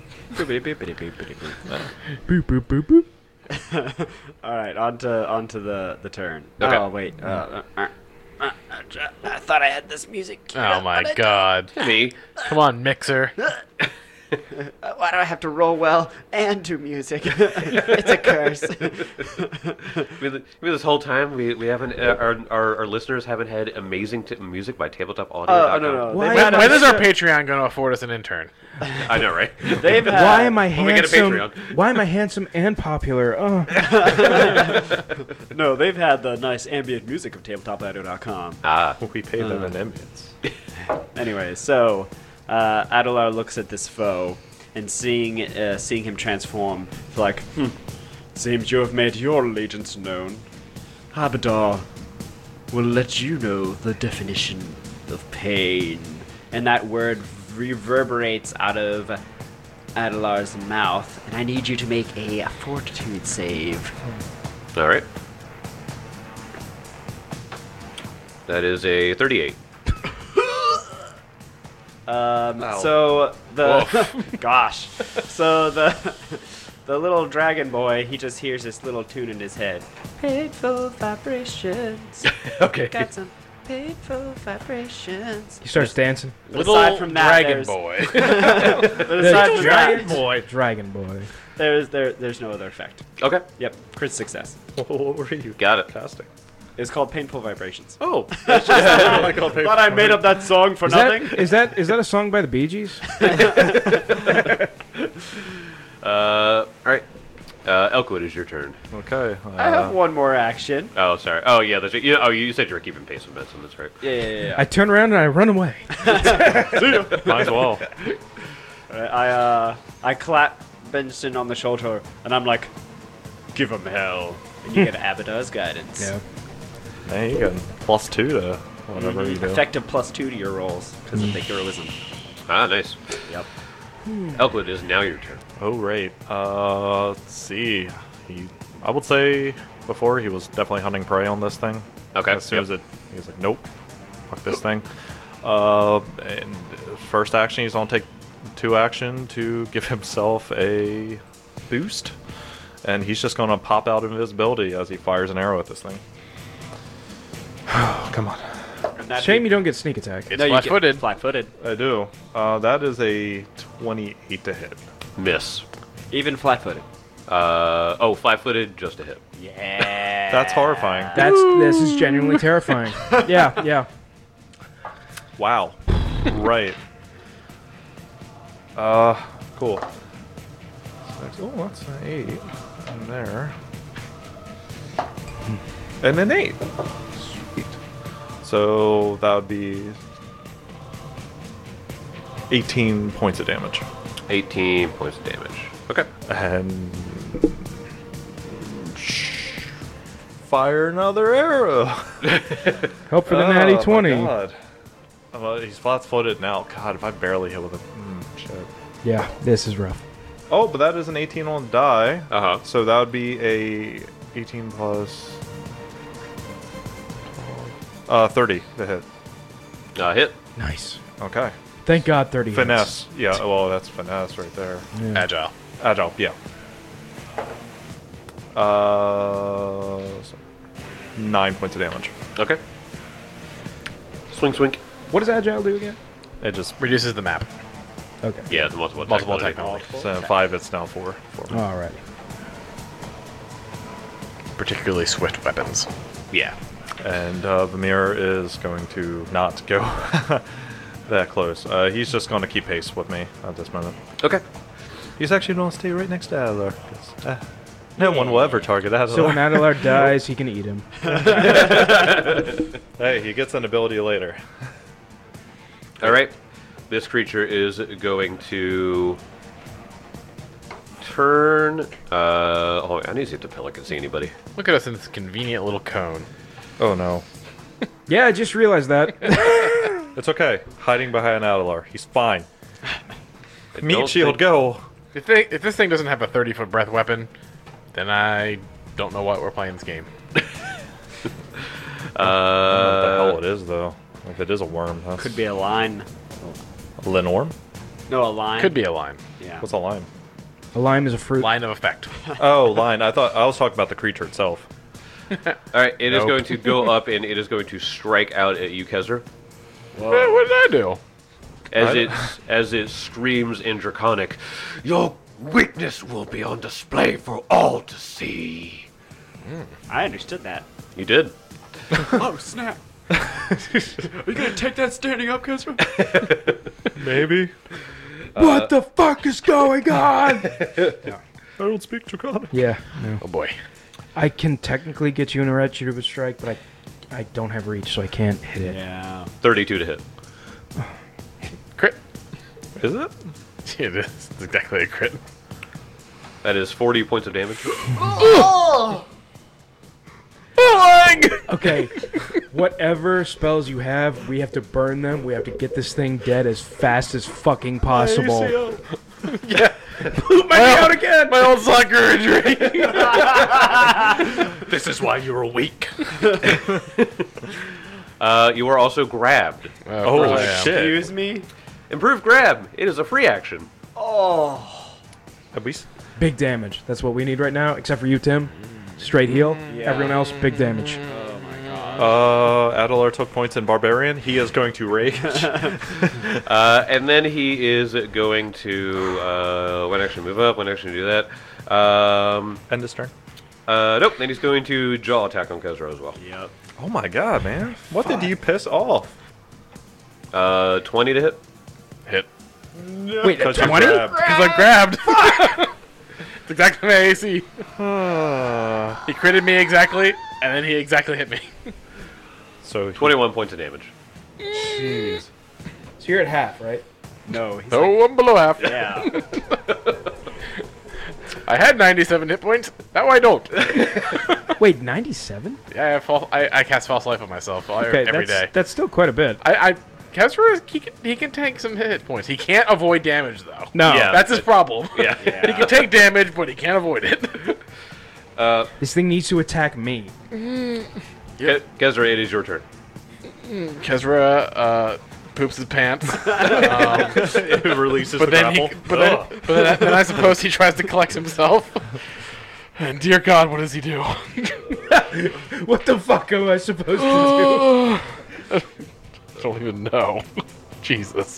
Boop, boop, boop, boop. All right, on to on to the the turn. Okay. Oh wait. Uh, uh, uh, uh, I thought I had this music. queued Oh up, my but I god. Me, Come on, mixer. don't. Uh, Why do I have to roll well and do music? It's a curse. I mean, I mean, this whole time we we haven't uh, our, our our listeners haven't had amazing t- music by tabletop audio. Oh no no. Why- They've When, had a- when is our Patreon going to afford us an intern? I know, right? They've had, Why am I When we get a handsome? Patreon. Why am I handsome and popular? Oh. No, they've had the nice ambient music of tabletop audio dot com. Ah, we pay them Uh. in ambience. Anyway, so uh, Adelar looks at this foe and seeing uh, seeing him transform, it's like, hmm, seems you have made your allegiance known. Abadar will let you know the definition of pain. And that word reverberates out of Adelar's mouth, and I need you to make a fortitude save. all right. That is a thirty-eight. Um, Ow. so the gosh, so the the little dragon boy, he just hears this little tune in his head. Painful vibrations. Okay. Got some painful vibrations. He starts dancing. But Little aside from that, dragon there's- boy. But aside from Dragon that, boy. Dragon boy. there's there there's no other effect. Okay, Yep, crit success. what were you got it. casting? It's called painful vibrations. Oh, that's just like all paper. Thought I made up that song for Is nothing. that, is that is that a song by the Bee Gees? Uh, all right. Uh, Elkwood, is your turn. Okay. Uh, I have one more action. Oh, sorry. Oh, yeah. That's you. Oh, you said you were keeping pace with Benson. That's right. Yeah, yeah, yeah. yeah. I turn around and I run away. might as well. Alright, I uh I clap Benson on the shoulder and I'm like, give him hell. And you get Abadar's guidance. Yeah. Hey, you got plus two to whatever you do. Effective plus two to your rolls because of the heroism. Ah, nice. Yep. Elkwood, is now your turn. Oh, right. Uh, let's see. He, I would say before he was definitely hunting prey on this thing. Okay, As soon yep. as it, he was like, nope, fuck this thing. Uh, and first action, he's gonna take two action to give himself a boost, and he's just gonna pop out invisibility as he fires an arrow at this thing. Oh, come on. And that'd Shame be- you don't get sneak attack. It's No, you get flat-footed. Flat-footed. I do. Uh, that is a twenty-eight to hit. Miss. Even flat-footed. Uh, oh, five-footed, just a hit. Yeah. That's horrifying. That's this is genuinely terrifying. Yeah, yeah. Wow. Right. Uh, cool. Oh, that's an eight in there. And an eight. Sweet. So that would be eighteen points of damage. eighteen points of damage. Okay. And fire another arrow. Hope for the Oh, natty my twenty. God. Well, he's flat-footed now. God, if I barely hit with a mm, shit. Yeah, this is rough. Oh, but that is an eighteen on the die. Uh huh. So that would be a eighteen plus uh, thirty to hit. Uh, hit. Nice. Okay. Thank God thirty hits. Finesse. Yeah, well, that's finesse right there. Yeah. Agile. Agile, yeah. Uh, so nine points of damage. Okay. Swing, swing. What does Agile do again? It just Reduces the map. Okay. Yeah, it's a multiple attack. Multiple ability. attack knowledge. So five, it's now four. four. Alright. Particularly swift weapons. Yeah. And uh, Vamir is going to not go that close. Uh, he's just going to keep pace with me at this moment. Okay. He's actually going to stay right next to Adler. 'cause, uh, no one will ever target Adler. So when Adelar dies, he can eat him. Hey, he gets an ability later. All right. This creature is going to turn. Uh, oh, I need to see if the pelican see anybody. Look at us in this convenient little cone. Oh no. Yeah, I just realized that. It's okay. Hiding behind Adler. He's fine. I Meat don't shield, think- go! If, they, if this thing doesn't have a thirty foot breath weapon, then I don't know what we're playing this game. I don't know what the hell Uh, it is, though. If it is a worm, that's... Could be a line. a Linorm? No, a line. Could be a line. Yeah. What's a lime? A lime is a fruit. Line of effect. Oh, line. I thought I was talking about the creature itself. all right. It is Nope. going to go up and it is going to strike out at you, Kezra. Eh, what did I do? As I- it as it screams in Draconic, your weakness will be on display for all to see. I understood that. You did. Oh, snap. Are you going to take that standing up, Kezra? Maybe. What the fuck is going on? I don't speak Draconic. Yeah, no. Oh boy. I can technically get you in a red shooter with strike, but I, I don't have reach, so I can't hit it. Yeah. Thirty-two to hit. Crit. Is it? It is. It's exactly a crit. That is forty points of damage. Okay, whatever spells you have, we have to burn them. We have to get this thing dead as fast as fucking possible. Yeah. Poop my knee out again! My old soccer injury. This is why you were weak. uh, you are also grabbed. Oh, course I am. shit. Excuse me? Improved grab. It is a free action. Oh. At least. Big damage. That's what we need right now, except for you, Tim. Straight heal. Yeah. Everyone else, big damage. Oh, my God. Uh, Adler took points in Barbarian. He is going to rage. Uh, and then he is going to uh, one action move up, one action do that. Um, End his turn. uh, nope. Then he's going to jaw attack on Kezra as well. Yep. Oh my god, man. What did you piss off? Uh, twenty to hit. Hit. Wait, Because you twenty? grabbed. Because I grabbed. It's exactly my A C. He critted me exactly, and then he exactly hit me. So he- Twenty-one points of damage. Jeez. So you're at half, right? No, he's So like, I'm below half. yeah. I had ninety-seven hit points. Now I don't. Wait, ninety-seven? Yeah, I, have false, I, I cast false life on myself all- Okay, every that's, day. that's still quite a bit. I, I Kezra, he can, he can take some hit points. He can't avoid damage though. No. Yeah. That's his problem. Yeah. Yeah. He can take damage, but he can't avoid it. Uh, This thing needs to attack me. Ke- Kezra, it is your turn. Kezra uh, poops his pants. It releases But the then, he, grapple. but, then, but then, then I suppose he tries to collect himself. And dear God, what does he do? What the fuck am I supposed to I don't even know. Jesus.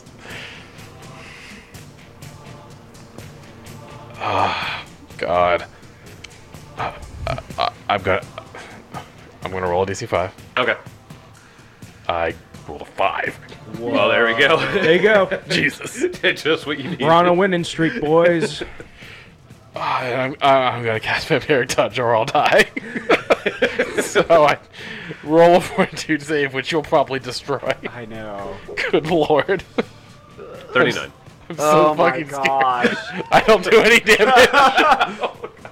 Ah, God. Uh, uh, uh, I'm gonna. I'm gonna roll a D C five. Okay. I rolled a five. Well, there we go. do? There you go. Jesus. Just what you need. We're on a winning streak, boys. Ah, and I'm, uh, I'm gonna cast Vampiric Touch or I'll die. So I roll a fortitude save, which you'll probably destroy. I know. Good lord. Thirty-nine. I'm so Oh, my fucking gosh. scared. I don't do any damage.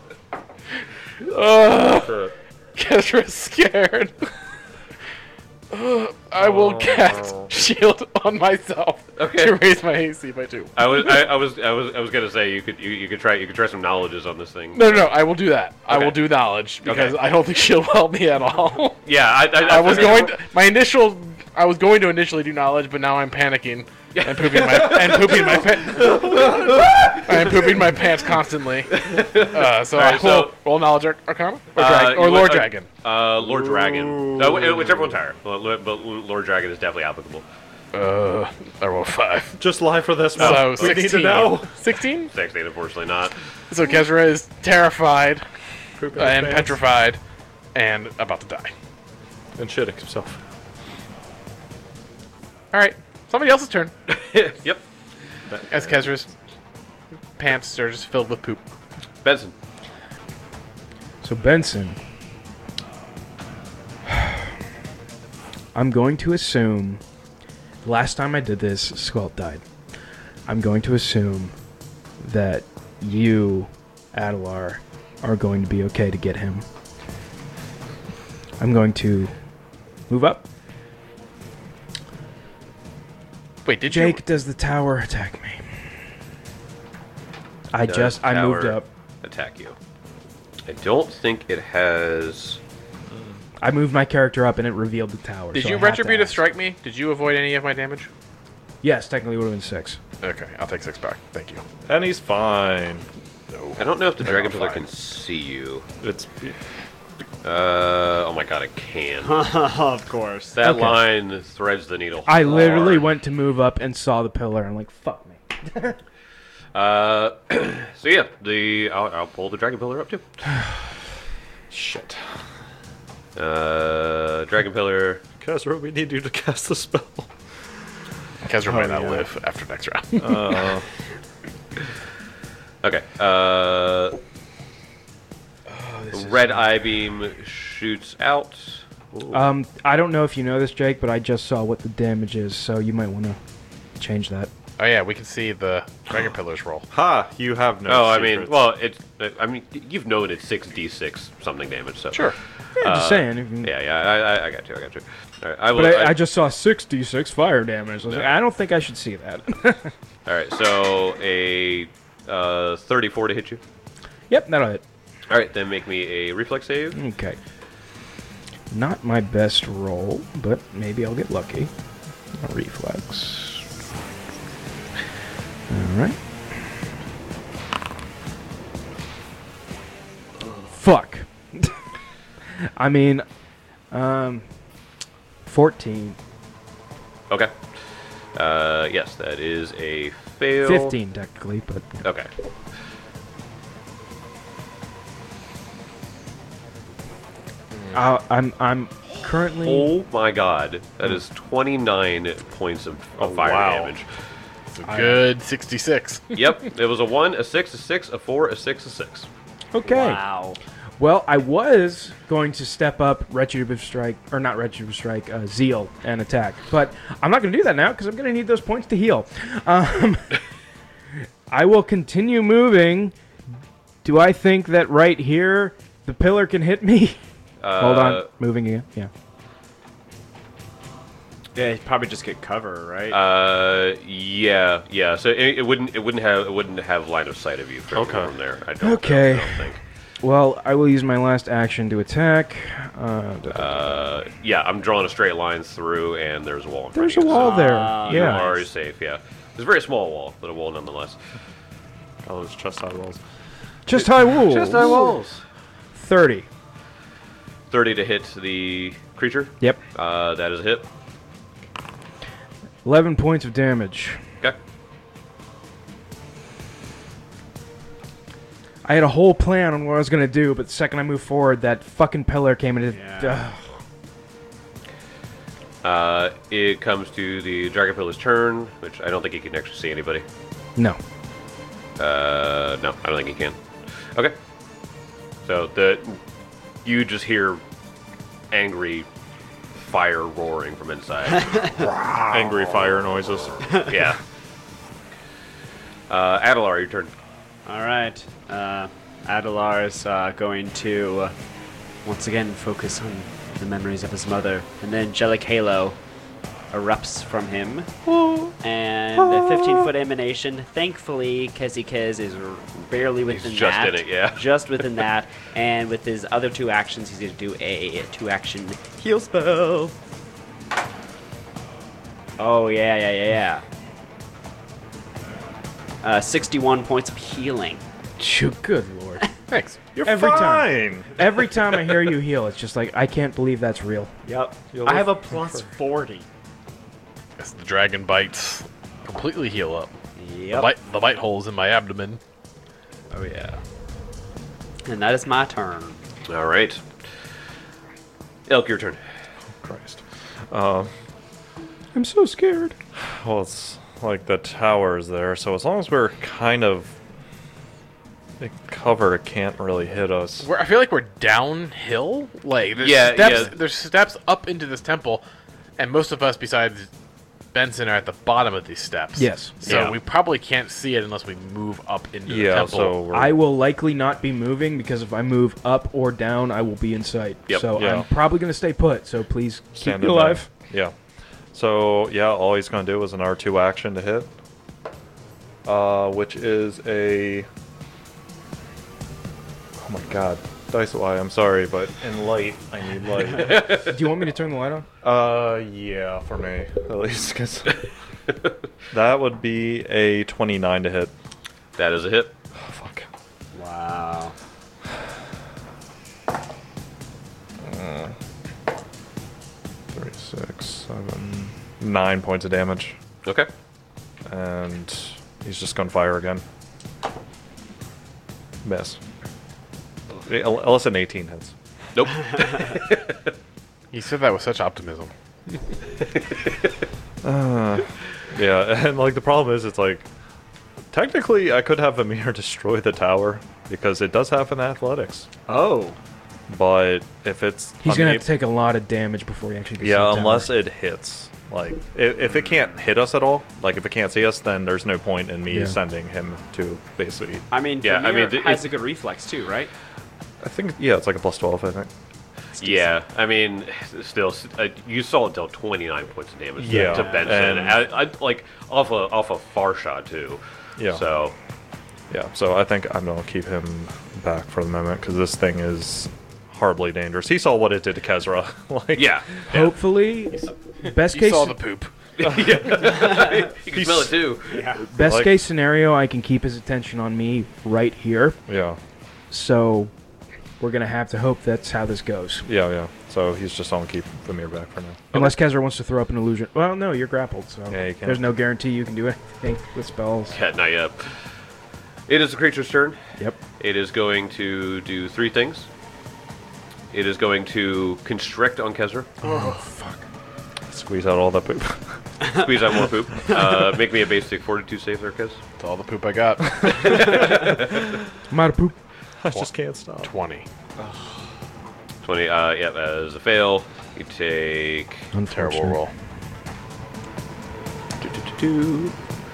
Ugh. Kestra's scared. Ugh, I will cast shield on myself Okay. to raise my A C by two. I was, I, I was, I was, I was gonna say you could, you, you could try, you could try some knowledges on this thing. No, no, no, I will do that. I Okay. will do knowledge because Okay. I don't think shield will help me at all. Yeah, I, I, I was going. To, my initial. I was going to initially do knowledge, but now I'm panicking and pooping my and pooping my pants. I'm pooping my pants constantly. Uh, so Alright, I will so- roll knowledge Arc- Arcana or, Uh, drag, or you Lord want- uh, Dragon. Uh, Lord Dragon. No, wh- whichever one's higher. Well, Lord- But Lord Dragon is definitely applicable. Uh, I rolled five. Just lie for this one. So we sixteen. need to know. sixteen? sixteen, unfortunately not. So Kezra is terrified Pooping uh, his and pants. petrified and about to die. And shitting himself. All right, somebody else's turn. Yep. As Kezra's pants are just filled with poop. Benson. So Benson, I'm going to assume. Last time I did this, Squelt died. I'm going to assume that you, Adelar, are going to be okay to get him. I'm going to move up. Wait, did Jake, you? does the tower attack me? I Does just I moved tower up. Attack you. I don't think it has. I moved my character up and it revealed the tower. Did so you I had to retributive ask. strike me? Did you avoid any of my damage? Yes, technically it would have been six. Okay, I'll take six back. Thank you. And he's fine. No. I don't know if the They're dragon not pillar fine. can see you. It's Uh, oh my god, it can. Of course. That Okay. line threads the needle. I literally hard. went to move up and saw the pillar. I'm like, fuck me. Uh, so yeah, the I'll, I'll pull the dragon pillar up too. shit. Uh, dragon pillar. Kezra, we need you to cast the spell. Kezra might not yeah. live after next round. Uh, Okay. Uh, red eye beam shoots out. Ooh. Um, I don't know if you know this, Jake, but I just saw what the damage is, so you might want to change that. Oh yeah, we can see the dragon pillars roll. ha! You have no. oh, I mean, secrets. well, it's. I mean, you've known it's six d six something damage. So Sure. Yeah, just Uh, saying. If you, Yeah, yeah, I, I, I got you. I got you. All right, I will. But I, I- I just saw sixty-six fire damage. I, was No. like, I don't think I should see that. all right, so a uh, thirty-four to hit you. Yep, that'll hit. All right, then make me a reflex save. Okay. Not my best roll, but maybe I'll get lucky. A reflex. Alright. Fuck. I mean, um, fourteen. Okay. Uh, yes, that is a fail. fifteen, technically, but. Okay. Uh, I'm, I'm currently. Oh my god, that is twenty-nine points of, of Oh, fire wow. damage. It's a good sixty-six. Yep, it was a one, a six, a six, a four, a six, a six. Okay. Wow. Well, I was going to step up Retributive Strike, or not Retributive Strike, uh, Zeal and attack. But I'm not going to do that now because I'm going to need those points to heal. Um, I will continue moving. Do I think that right here the pillar can hit me? Uh, Hold on. Moving again. Yeah. Yeah, he'd probably just get cover, right? Uh, yeah, yeah. So it, it wouldn't, it wouldn't have, it wouldn't have line of sight of you from, Okay. from there. I don't. Okay. I don't think. Well, I will use my last action to attack. Uh, Uh, yeah, I'm drawing a straight line through, and there's a wall. In front there's of a you, wall so there. Ah, You yeah. are safe. Yeah, it's a very small wall, but a wall nonetheless. Oh, those chest high walls. Just high wool. walls. thirty. Thirty to hit the creature. Yep. Uh, that is a hit. eleven points of damage. Okay. I had a whole plan on what I was going to do, but the second I moved forward, that fucking pillar came in. It, Yeah. ugh. Uh, it comes to the dragon pillar's turn, which I don't think he can actually see anybody. No. Uh, no, I don't think he can. Okay. So the you just hear angry fire roaring from inside. Angry fire noises. Yeah. Uh, Adelar, your turn. All right. Uh, Adelar is uh, going to uh, once again focus on the memories of his mother, and then angelic halo erupts from him, and a fifteen-foot emanation. Thankfully, Kezi Kez is r- barely within just that. in it, yeah. Just within that, and with his other two actions, he's going to do a, a two-action heal spell. Oh yeah, yeah, yeah, yeah. Uh, sixty-one points of healing. Choo- Good lord. Thanks. You're Every time. fine. Every time I hear you heal, it's just like, I can't believe that's real. Yep. You'll I have a live plus forty. As the dragon bites completely heal up. The Yep. bite, the bite holes in my abdomen. Oh yeah. And that is my turn. All right. Elk, your turn. Christ. Um, I'm so scared. well, it's like the tower is there, so as long as we're kind of in cover, it can't really hit us. We're, I feel like we're downhill. Like there's Yeah, steps. yeah. There's steps up into this temple, and most of us, besides Benson, are at the bottom of these steps. Yes. So Yeah. we probably can't see it unless we move up into the Yeah, temple. so we're, I will likely not be moving because if I move up or down, I will be in sight. Yep. So Yeah. I'm probably going to stay put. So please keep stand me in alive. there. Yeah. So yeah, all he's gonna do is an R two action to hit, uh, which is a. Oh my God, Dice Y. I'm sorry, but in light, I need light. Do you want me to turn the light on? uh, yeah, for me at least, 'cause that would be a twenty-nine to hit. That is a hit. Oh, fuck. Wow. Three, six, seven, nine points of damage, Okay. and he's just gonna fire again. Miss. Unless an eighteen hits. Nope. You said that with such optimism. Uh, yeah, and like the problem is, it's like technically I could have Amir destroy the tower because it does have an athletics, Oh. but if it's He's going to have unab- to take a lot of damage before he actually gets to yeah, the tower. unless it hits. Like if, if it can't hit us at all, like if it can't see us, then there's no point in me Yeah. sending him to basically. I mean, Yeah, I Vermeer mean, th- has it- a good reflex too, right? I think yeah, it's like a plus twelve. I think. Yeah, I mean, still, uh, you saw it dealt twenty-nine points of damage to- Yeah, to Benson. and- I, I, like off a off a far shot too. Yeah. So Yeah, so I think I'm gonna keep him back for the moment because this thing is horribly dangerous. He saw what it did to Kezra. like yeah, Hopefully, best You case saw the poop. you can smell it too. Yeah. best like- case scenario, I can keep his attention on me right here. Yeah. So we're going to have to hope that's how this goes. Yeah, yeah. So he's just gonna keep Vermeer back for now. Unless Kezra wants to throw up an illusion. Well, no, you're grappled, so Yeah, you can. there's no guarantee you can do anything with spells. Yeah, not yet. It is the creature's turn. Yep. It is going to do three things. It is going to constrict on Kezra, Squeeze out all that poop. squeeze out more poop. Uh, make me a basic fortitude save there, Kez. That's all the poop I got. I'm out of poop. I just can't stop. twenty. twenty, uh, yeah, as a fail, you take... Terrible roll. Do-do-do-do.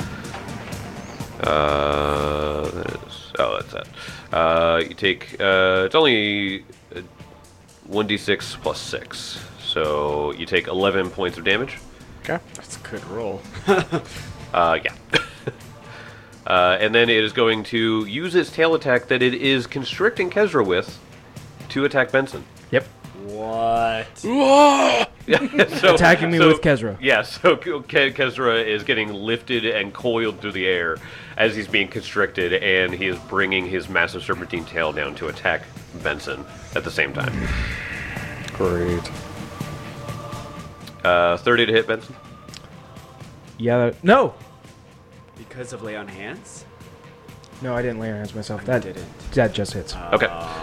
Uh, that is, oh, that's that. Uh, you take, uh, it's only uh, one d six plus six. So you take eleven points of damage. Okay. That's a good roll. Uh, yeah. uh, and then it is going to use its tail attack that it is constricting Kezra with to attack Benson. Yep. What? so, Attacking me so- with Kezra. Yeah, so Ke- Kezra is getting lifted and coiled through the air as he's being constricted, and he is bringing his massive serpentine tail down to attack Benson at the same time. Great. Uh, thirty to hit Benson. Yeah. That, no. Because of lay on hands? No, I didn't lay hands myself. That didn't. That just hits. Okay.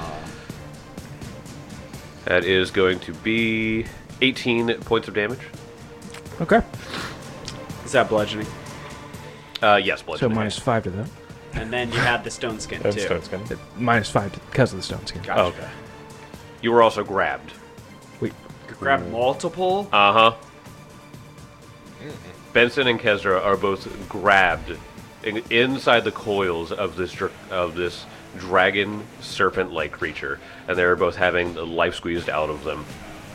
That is going to be eighteen points of damage. Okay. Is that bludgeoning? Uh, yes, So bludgeoning. minus five to that. And then you have the stone skin And too. stone skin. Minus five to, because of the stone skin. Gotcha. Oh, okay. You were also grabbed. Wait. Could grab multiple. Uh huh. Benson and Kezra are both grabbed in, inside the coils of this dr- of this dragon serpent-like creature, and they're both having the life squeezed out of them.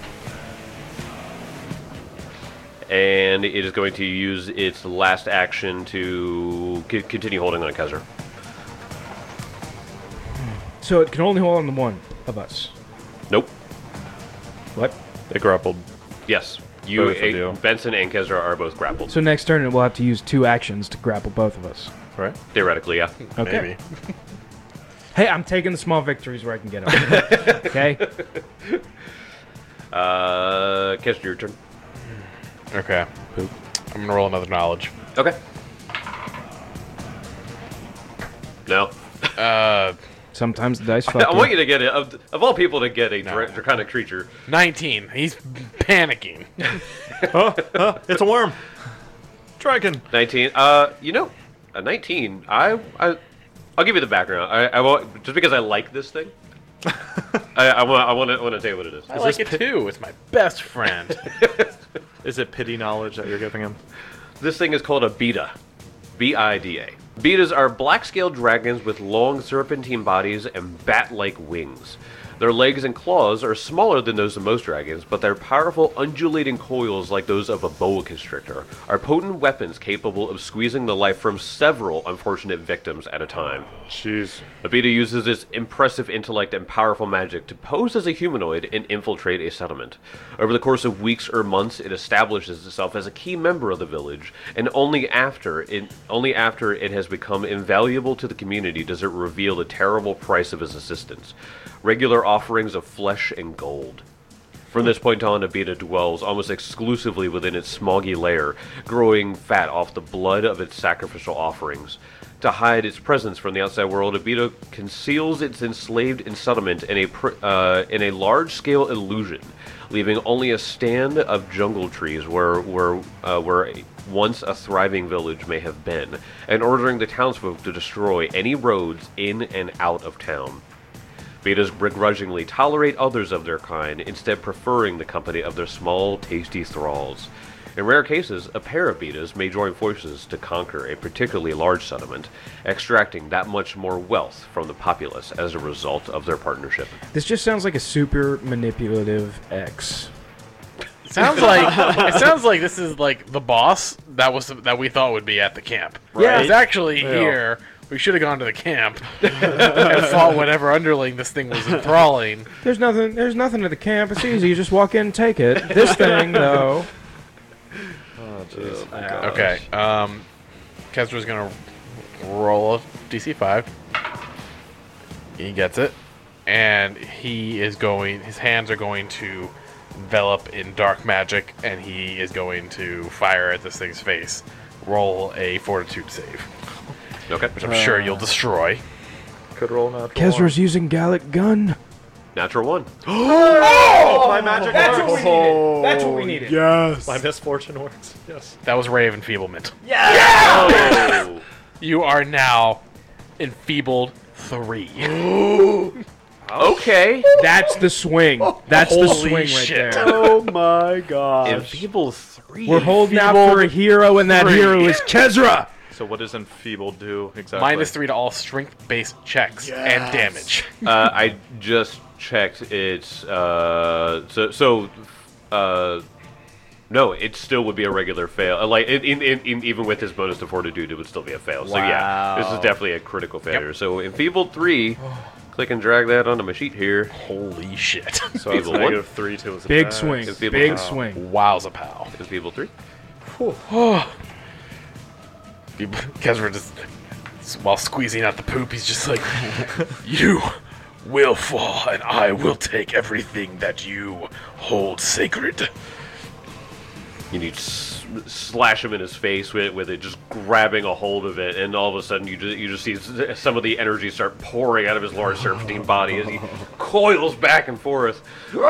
And it is going to use its last action to c- continue holding on to Kezra. So it can only hold on to one of us. Nope. What? They grappled. Yes. You, Both of eh, you. Benson and Kezra are both grappled. So next turn we'll have to use two actions to grapple both of us. Right? Theoretically, yeah. Okay. Maybe. Hey, I'm taking the small victories where I can get them. Okay. Uh, Kezra, your turn. Okay. I'm gonna roll another knowledge. Okay. No. Uh, Sometimes the dice fuck I you. want you to get it. Of, of all people to get a No. dra- draconic creature. nineteen. He's panicking. oh, oh, it's a worm. Dragon. nineteen. Uh, you know, a nineteen. I, I, I'll give you the background. I, I won't, just because I like this thing. I, I want, I want to, want to tell you what it is. I like it pi- too. It's my best friend. Is it pity knowledge that you're giving him? This thing is called a beta. B I D A. Betas are black-scaled dragons with long serpentine bodies and bat-like wings. Their legs and claws are smaller than those of most dragons, but their powerful undulating coils like those of a boa constrictor are potent weapons capable of squeezing the life from several unfortunate victims at a time. Jeez. A beta uses its impressive intellect and powerful magic to pose as a humanoid and infiltrate a settlement. Over the course of weeks or months, it establishes itself as a key member of the village, and only after it, only after it has become invaluable to the community does it reveal the terrible price of its assistance. Regular offerings of flesh and gold. From this point on, a beta dwells almost exclusively within its smoggy lair, growing fat off the blood of its sacrificial offerings. To hide its presence from the outside world, a beta conceals its enslaved in settlement in a pr- uh, in a large-scale illusion, leaving only a stand of jungle trees where where uh, where once a thriving village may have been, and ordering the townsfolk to destroy any roads in and out of town. Betas begrudgingly tolerate others of their kind, instead preferring the company of their small, tasty thralls. In rare cases, a pair of betas may join forces to conquer a particularly large settlement, extracting that much more wealth from the populace as a result of their partnership. This just sounds like a super manipulative ex. It sounds like it sounds like this is like the boss that was that we thought would be at the camp. Yeah. He's actually Yeah. here. We should have gone to the camp and fought whatever underling this thing was enthralling. There's nothing. There's nothing at the camp. It's easy. You just walk in and take it. This thing, though. Oh, jeez. Okay. Um, Kezra's gonna roll a D C five. He gets it, and he is going. His hands are going to envelop in dark magic, and he is going to fire at this thing's face. Roll a Fortitude save, Okay. which I'm sure you'll destroy. Could roll not. Kezra's using Gallic gun. Natural one. Oh, my magic That's what we works. needed. That's what we needed. Yes. My misfortune works. Yes. That was Ray of Enfeeblement. Oh. You are now enfeebled three. Okay. That's the swing. That's the Holy swing right shit. there. Oh my gosh. Enfeebled three. We're holding out Enfeebled for a hero, and that three. hero is Kezra. So what does enfeebled do exactly? Minus three to all strength-based checks and damage. uh, I just checked. It's uh, so so. Uh, no, it still would be a regular fail. Uh, like in, in, in, even with his bonus to fortitude, it would still be a fail. So yeah, this is Wow. definitely a critical failure. So enfeebled three. Click and drag that onto my sheet here. Holy shit. So it's Enfeebled one. negative three to his Big attack. swing. Enfeebled Big one. swing. Wowza, pal. Enfeebled three. Kezra just, while squeezing out the poop, he's just like, you will fall, and I will take everything that you hold sacred. And you s- slash him in his face with with it, just grabbing a hold of it, and all of a sudden you just you just see s- some of the energy start pouring out of his large serpentine body as he coils back and forth.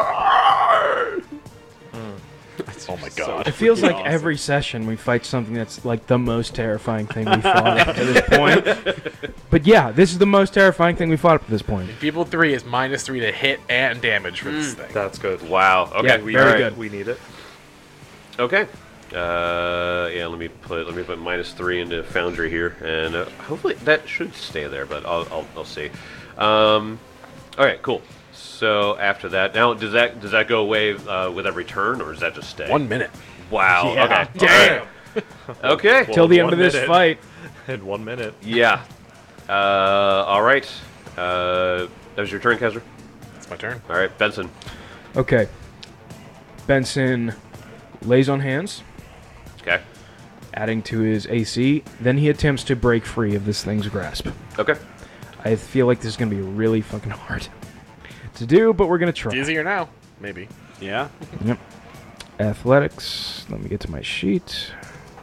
Oh my god. It feels like every session we fight something that's like the most terrifying thing we fought up to this point. But yeah, this is the most terrifying thing we fought up to this point. People three is minus three to hit and damage for this thing. That's good. Wow. Okay. Yeah, We, very alright, good. We need it. Okay. Uh, yeah. Let me put let me put minus three into Foundry here, and uh, hopefully that should stay there. But I'll I'll, I'll see. Um, all right. Cool. So after that, now does that does that go away uh, with every turn, or does that just stay? One minute. Wow. Yeah. Okay. Damn. All right. Okay. Well, Till the in end one of this minute. fight. In one minute. Yeah. Uh, all right. Uh, that was your turn, Kezra. It's my turn. All right, Benson. Okay. Benson lays on hands, Okay. adding to his A C. Then he attempts to break free of this thing's grasp. Okay. I feel like this is going to be really fucking hard to do, but we're going to try. It's easier now. Maybe. Yeah. Yep. Athletics. Let me get to my sheet.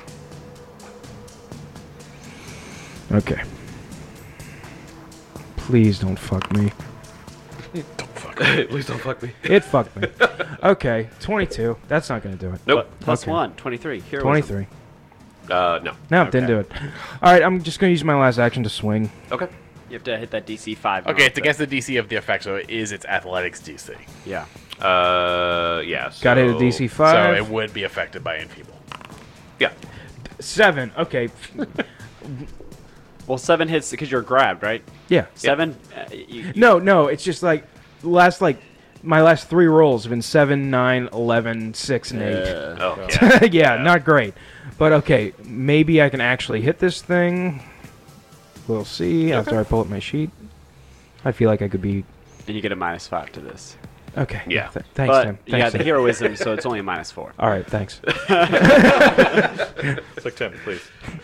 Okay. Please don't fuck me. Don't fuck me. Please don't fuck me. It fucked me. Okay, twenty-two. That's not going to do it. Nope. Plus Okay. one, twenty-three. Heroism. twenty-three. Uh, no. No, it didn't do it. All right, I'm just going to use my last action to swing. Okay. You have to hit that D C five. Okay, it's against the D C of the effect, so it is its athletics D C. Yeah. Uh, yeah. So, Got to hit a D C five. So it would be affected by Enfeeble. Yeah. Seven. Okay. Well, seven hits because you're grabbed, right? Yeah. Seven. Uh, you, you- No, no. It's just like last like my last three rolls have been seven, nine, eleven, six, and eight. Uh, Oh, yeah. yeah, not great. But okay, maybe I can actually hit this thing. We'll see after I pull up my sheet. I feel like I could be and you get a minus five to this. okay. Yeah. Th- thanks, But Tim. you Thanks, got the Tim. heroism, so it's only a minus four. All right, thanks. It's like Tim, please.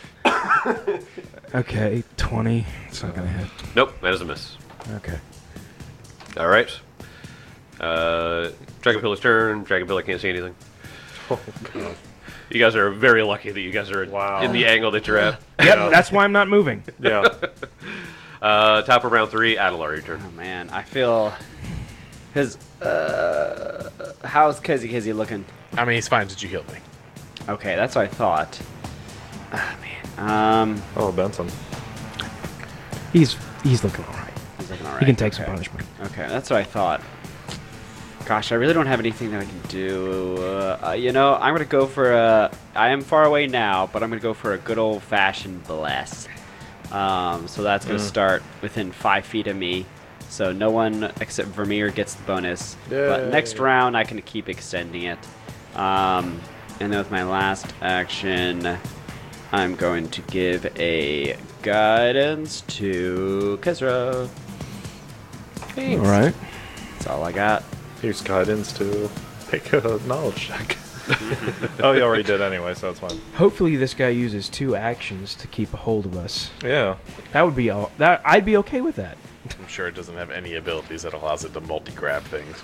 Okay, twenty. It's not gonna hit. Nope. That is a miss. Okay. All right. Uh, Dragon Pillar's turn. Dragon Pillar can't see anything. Oh, God. You guys are very lucky that you guys are Wow. in the angle that you're at. Yep, that's why I'm not moving. Yeah. Uh, top of round three, Adelar, your turn. Oh man, I feel his. Uh, how's Kizzy Kizzy looking? I mean, he's fine since you healed me. Okay, that's what I thought. Ah man. Um, Oh, Benson. He's he's looking all right. he's looking alright. He can take okay. some punishment. Okay, that's what I thought. Gosh, I really don't have anything that I can do. Uh, uh, you know, I'm gonna go for a. I am far away now, but I'm gonna go for a good old-fashioned bless. Um, so that's gonna Mm. start within five feet of me. So no one except Vermeer gets the bonus. But Yay. next round, I can keep extending it. Um, and then with my last action, I'm going to give a guidance to Kezra. All right. That's all I got. Here's guidance to make a knowledge check. Oh, you already did anyway, so it's fine. Hopefully, this guy uses two actions to keep a hold of us. Yeah. That would be all. That I'd be okay with that. I'm sure it doesn't have any abilities that allows it to multi-grab things.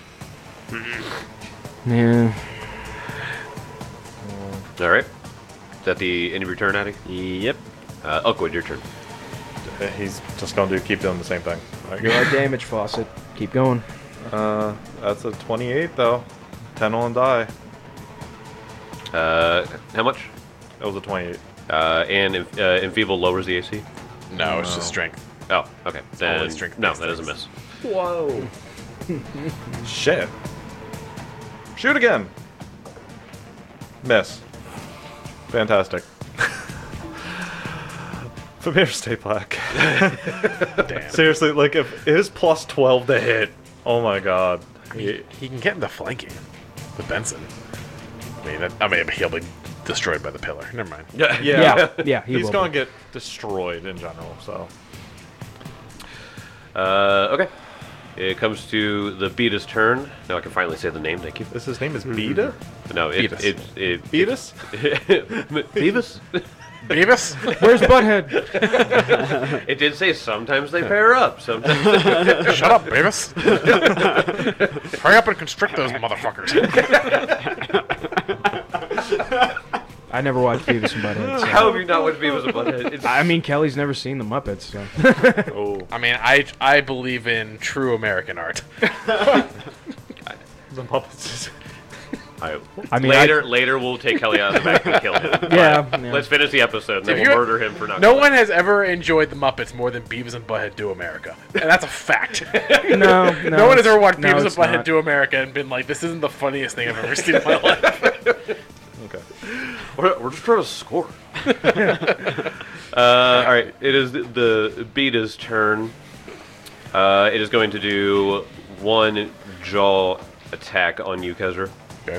Yeah. All right. Is that the end of your turn, Addy? Yep. Uh, Elkwood, your turn. He's just gonna do keep doing the same thing. Like, You're our damage faucet. Keep going. uh, that's a twenty-eight though. ten on die. Uh, how much? That was a twenty-eight. Uh, and uh, Enfeeble lowers the A C? No, it's No. just strength. Oh, okay. Then, only strength no, based that is a things. miss. Whoa. Shit. Shoot again. Miss. Fantastic. Famir, stay black. Damn. Seriously, like if it is plus twelve to hit. Oh my god. He, he can get into flanking with Benson. I mean, that, I mean, he'll be destroyed by the pillar. Never mind. Yeah. Yeah. Yeah. He He's will gonna be. get destroyed in general, so. Uh, okay. It comes to the Beatus turn. Now I can finally say the name, thank you. This his name is Beta? No, it, Beatus. it, it, Beatus? Beavis? Beavis? Where's Butthead? It did say sometimes they pair up. Sometimes. Shut up, Beavis. Hurry up and constrict those motherfuckers. I never watched Beavis and Butthead. So. How have you not watched Beavis and Butthead? It's, I mean, Kelly's never seen the Muppets. So. Oh. I mean, I I believe in true American art. The Muppets. I, I mean, later, later we'll take Kelly out of the back and kill him. Yeah, But yeah. Let's finish the episode and then If we'll you- murder him for not. No killing one has ever enjoyed the Muppets more than Beavis and Butthead do America, and that's a fact. No, no. No, one has ever watched no, Beavis and it's Butthead not. do America and been like, "This isn't the funniest thing I've ever seen in my life." Okay. We're, we're just trying to score. uh, all right, it is the, the Beta's turn. Uh, it is going to do one jaw attack on you, Kezra. Okay.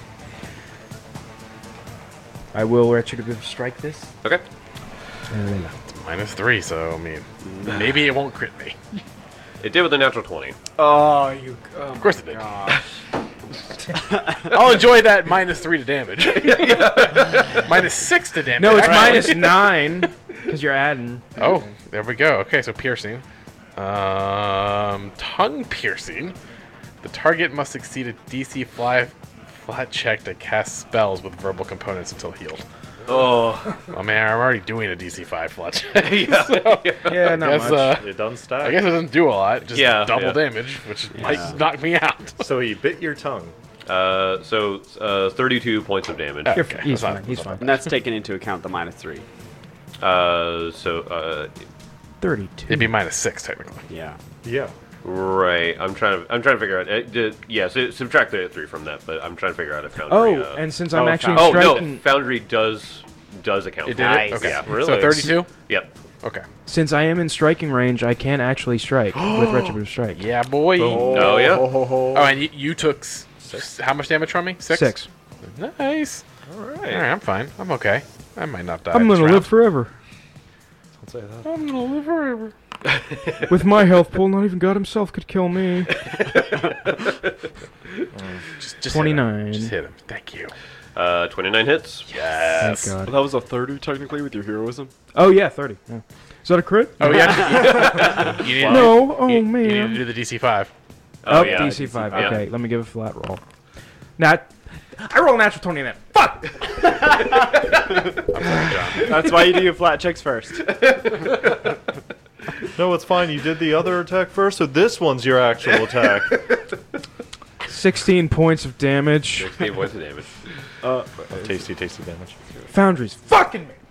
I will retributive strike this. Okay. Uh, Minus three, so I mean, maybe it won't crit me. It did with a natural twenty. Oh, you. Oh Of course it did. gosh. I'll enjoy that minus three to damage. Minus six to damage. No, it's actually. minus nine because you're adding. Oh, there we go. Okay, so piercing. Um, tongue piercing. The target must succeed a D C fly, flat check to cast spells with verbal components until healed. Oh, Oh man, I'm already doing a D C five flat check. yeah. So, Yeah, not guess, much. uh, It done stack. I guess it doesn't do a lot. Just Yeah, double yeah. damage, which might knock me out. So he bit your tongue. Uh, so uh, thirty-two points of damage. You're Okay, f- he's that's not- fine. He's that's fine. And that's taking into account the minus three. Uh, so uh, Thirty-two. It'd be minus six technically. Yeah. Yeah. right. I'm trying to. I'm trying to figure out. It, did, yes, it, subtract the three from that, but I'm trying to figure out if Foundry. Oh, uh, and since I'm oh, actually found- oh no, striking, Foundry does does account. It for did Nice. it? Okay. Yeah, really. So thirty-two? Yep. Okay. since I am in striking range, I can actually strike with retributive strike. Yeah, boy. Oh, yeah? Oh, and you, you took s- s- how much damage from me? Six? Six. Nice. All right. All right, I'm fine. I'm okay. I might not die. I'm this gonna round. live forever. Don't say that. I'm gonna live forever. With my health pool, not even God himself could kill me. Just, just twenty-nine. Hit him. Just hit him. Thank you. Uh, twenty-nine hits. Yes. Thank God. Well, that was a thirty technically with your heroism. Oh yeah, thirty. Yeah. Is that a crit? Oh yeah. you need No. Oh you, you man. need to do the D C five. Oh, Oh, yeah. D C five. Yeah. Okay, let me give a flat roll. Nat. I roll a natural twenty in that. Fuck. I'm sorry, John. That's why you do your flat checks first. No, it's fine. You did the other attack first, so this one's your actual attack. Sixteen points of damage. sixteen points of damage. Uh, tasty, tasty damage. Foundry's fucking me.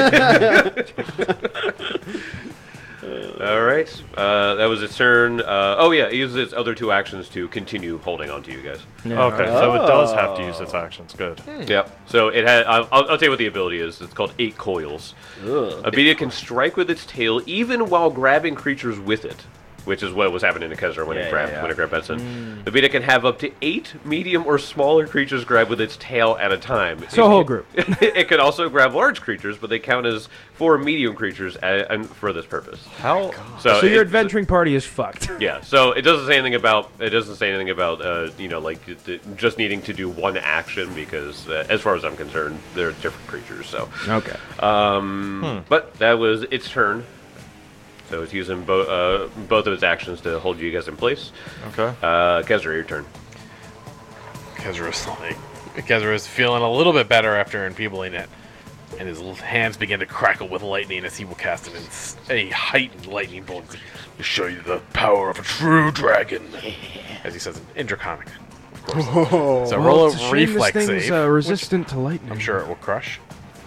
All right. Uh, that was its turn. Uh, oh yeah, it uses its other two actions to continue holding on to you guys. Yeah. Okay, so it does have to use its actions. Good. Yep. So it had. I'll, I'll I'll tell you what the ability is. It's called Eight Coils. Abedia can strike with its tail even while grabbing creatures with it, which is what was happening to Kezra when Yeah, it grabbed yeah, yeah. when it grabbed Benson. Abedia can have up to eight medium or smaller creatures grab with its tail at a time. So a whole group. It can also grab large creatures, but they count as four medium creatures a- and for this purpose. How? So, So your it- adventuring party is fucked. Yeah, so it doesn't say anything about it doesn't say anything about uh, you know like th- th- just needing to do one action because uh, as far as I'm concerned, they're different creatures. So, Okay. um, but that was its turn. So it's using bo- uh, both of its actions to hold you guys in place. Okay. Uh, Kezra, your turn. Kezra's like, Kezra's feeling a little bit better after enfeebling it, and his l- hands begin to crackle with lightning as he will cast an ins- a heightened lightning bolt to show you the power of a true dragon, as he says in Draconic, of course. So Well, roll it's a shame reflex this thing's save. uh, resistant to lightning. I'm sure it will crush.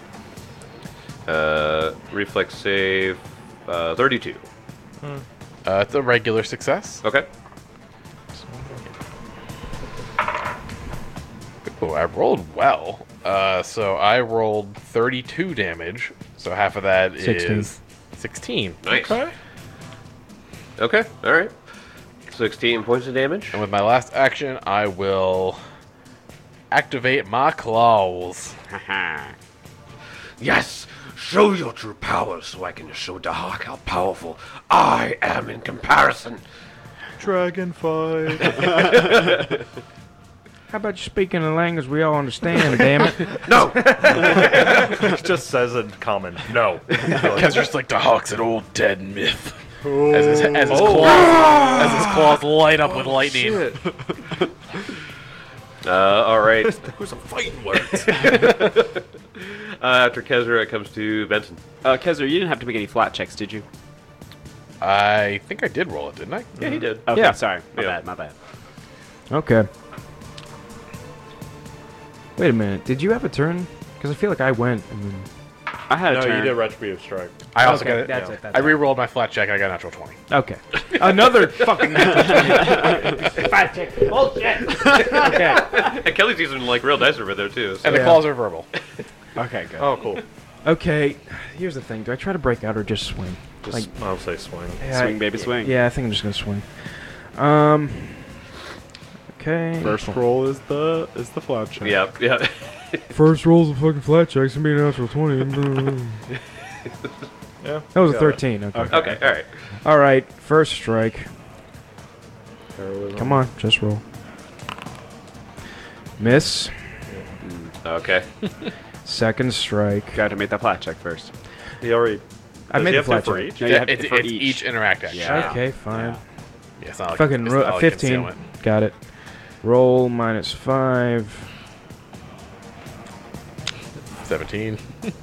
Uh, reflex save, uh, thirty-two. Uh, it's a regular success. Okay. Oh, I rolled well. Uh, so I rolled thirty-two damage. So half of that is sixteen. sixteen. Nice. Okay. Okay. All right. Sixteen points of damage. And with my last action, I will activate my claws. Yes! Show your true power so I can show Dahak how powerful I am in comparison. Dragon fight. How about you speak in a language we all understand, damn it? No! It just says in common. No. Because just like the Hawk's an old dead myth. As his, as, his claws, as his claws light up with lightning. uh, alright. Who's some fighting words? Uh, after Kezra, it comes to Benson. uh, Kezra, you didn't have to make any flat checks, did you? I think I did roll it, didn't I? Yeah, he did. Okay, Yeah. sorry. My Yeah. bad, my bad. Okay. Wait a minute. Did you have a turn? Because I feel like I went. And then... I had a No, turn. you did retributive strike. I also okay, got it. that's yeah. it. That's I it. re-rolled my flat check. I got a natural twenty. Okay. Another fucking natural twenty. Five check. Bullshit. Okay. And Kelly's using like real dice over there too. So. And the Yeah. claws are verbal. Okay, good. Oh, cool. Okay. Here's the thing. Do I try to break out or just swing? Just, Like- I'll say swing. Yeah, Swing, baby, swing. Yeah, I think I'm just gonna swing. Um. Okay. First roll is the is the flat check. Yeah, yeah. First rolls of fucking flat checks and be a natural twenty. Yeah. That was a got it. thirteen. Okay. Okay. Okay, alright. All right. First strike. Come on, just roll. Miss. Okay. You Second strike. got to make that flat check first. He already. I does made he the have to flat for check. each? No, you have It's, to for it's each. each interact action. Yeah. Okay, fine. Yeah. Yeah, it's not like, Fucking it's ro- not like fifteen. concealment. Got it. Roll minus five. seventeen.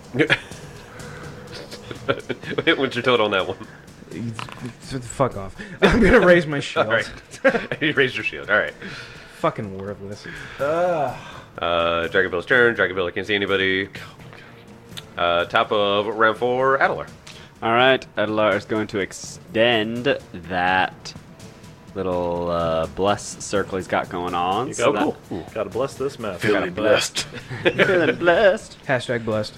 What's your total on that one? Fuck off. I'm gonna raise my shield. All right. You raised your shield. All right. Fucking worthless. Uh, Dragon Bill's turn. Dragon Bill can't see anybody. Uh, top of round four, Adelar. All right, Adelar is going to extend that little uh, bless circle he's got going on. You so gotta, that- ooh, gotta bless this mess. Feeling blessed. Feeling blessed. Hashtag blessed.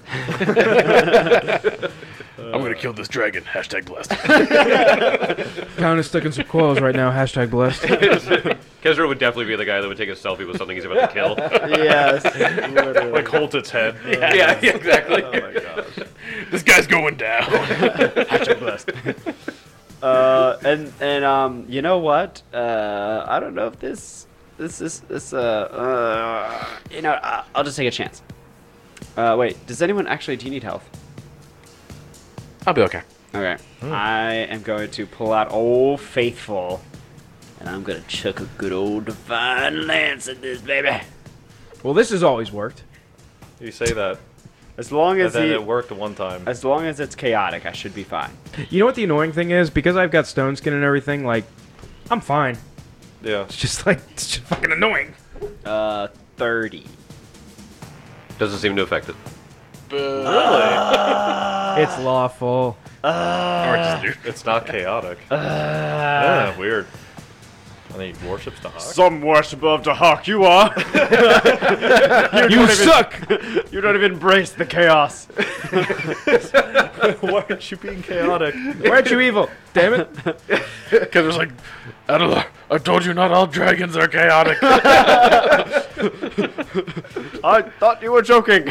I'm gonna kill this dragon. Hashtag blessed. Count is stuck in some coils right now. Hashtag blessed. Kezra would definitely be the guy that would take a selfie with something he's about to kill. Yes. Literally. Like hold its head. yeah, yeah, exactly. Oh my gosh. This guy's going down. Hashtag blessed. Uh, and and um, you know what? Uh, I don't know if this this is this uh, uh you know I, I'll just take a chance. Uh, wait, does anyone actually? Do you need health? I'll be okay. Okay, I am going to pull out Old Faithful, and I'm gonna chuck a good old divine lance at this baby. Well, this has always worked. You say that, As long and as then he, it worked one time. as long as it's chaotic, I should be fine. You know what the annoying thing is? Because I've got stone skin and everything, like, I'm fine. Yeah. It's just like, it's just fucking annoying. Uh, thirty. Doesn't seem to affect it. Really? It's lawful. Or just do. It's not chaotic. Yeah, weird. And he worships the hawk. Some worship of the hawk, you are. you You suck! You don't even embrace the chaos. Why aren't you being chaotic? Why aren't you evil? Damn it. Because it's like, Adelar, I told you not all dragons are chaotic. I thought you were joking.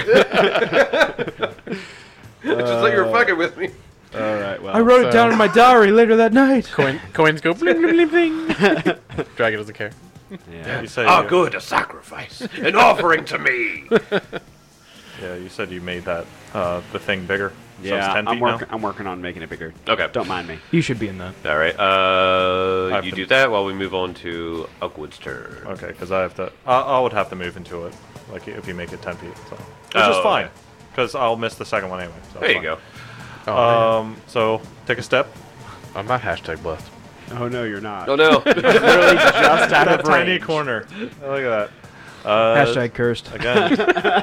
It's just like you were fucking with me. All right, well. I wrote it so- down in my diary later that night. Coin, coins go bling, bling, bling, bling. Dragon doesn't care. Yeah. You say Ah, you, good, a sacrifice, an offering to me. Yeah, you said you made that uh, the thing bigger. So Yeah, it's ten I'm feet working. now. I'm working on making it bigger. Okay. Don't mind me. You should be in that. All right. Uh, have you to- do that while we move on to Uckwood's turn. Okay, because I have to. I, I would have to move into it, like if you make it ten feet. So, which Oh, is fine, okay. because I'll miss the second one anyway. So There it's you go. Oh, Um, so take a step. man. I'm not hashtag blessed. Oh no, you're not. Oh no. Literally just out That of tiny range. corner. Look at that. Uh, Hashtag cursed. Again.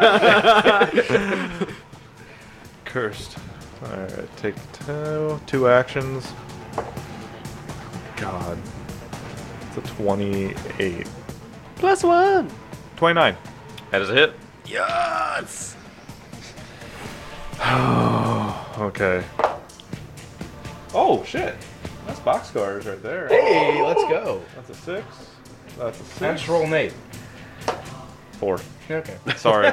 Cursed. Alright, take two, two actions. God. It's a twenty-eight. Plus one. twenty-nine. That is a hit. Yes. Okay. Oh, shit. That's box scars right there. Hey, let's go. That's a six. That's a six. Let's roll Nate. Four. Okay. Sorry.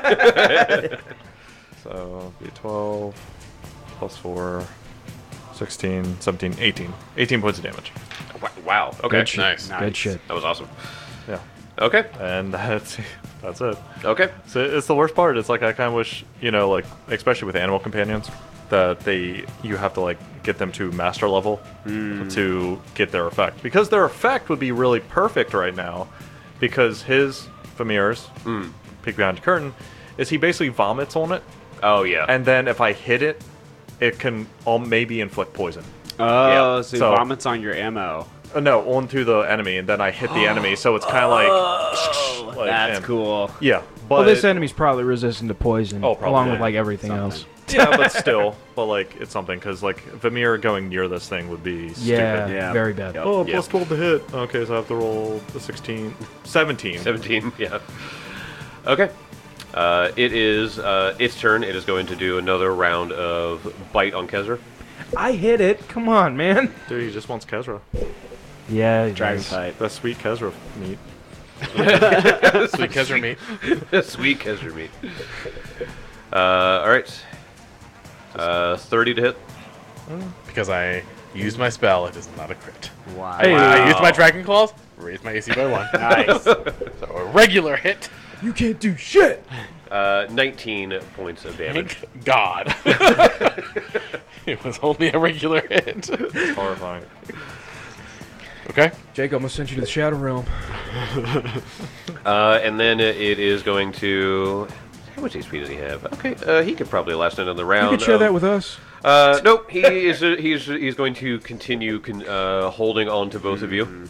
So, be twelve plus four, sixteen, seventeen, eighteen. eighteen points of damage. Wa- Wow. Okay. Good shit. Nice. Good shit. That was awesome. Yeah. Okay. And that's that's it. Okay. So it's the worst part. It's like I kind of wish, you know, like especially with animal companions, that they you have to like get them to master level to get their effect, because their effect would be really perfect right now, because his Famir's peek behind the curtain is he basically vomits on it, Oh yeah. and then if I hit it, it can all maybe inflict poison. Oh, Yeah. so, So- he vomits on your ammo. Uh, no, onto the enemy, and then I hit the enemy, so it's kind of like, like That's and- cool. Yeah, but Well, this enemy's probably resistant to poison, Oh, probably, along with yeah. like everything Something. else. yeah, but still, but like it's something, because like Vamir going near this thing would be stupid. Yeah, Yeah. very bad. Yep. Oh, Yep. plus twelve to hit. Okay, so I have to roll the sixteen. seventeen. seventeen. Yeah. Okay. Uh, it is uh, its turn. It is going to do another round of bite on Kezra. I hit it. Come on, man. Dude, he just wants Kezra. Yeah, Dragon nice. type. That sweet Kezra meat. Sweet Kezra meat. Sweet Kezra meat. Uh, all right. Uh, thirty to hit. Because I used my spell, it is not a crit. Wow. Hey. I used my Dragon Claws, raised my A C by one. Nice. So a regular hit. You can't do shit. Uh, nineteen points of damage. Thank God. It was only a regular hit. It's horrifying. Okay. Jake almost sent you to the Shadow Realm. Uh, and then it is going to. much H P does he have? Okay, uh, he could probably last another round. You could share of- that with us. Uh, nope. He is. Uh, he's. He's going to continue con- uh, holding on to both of you,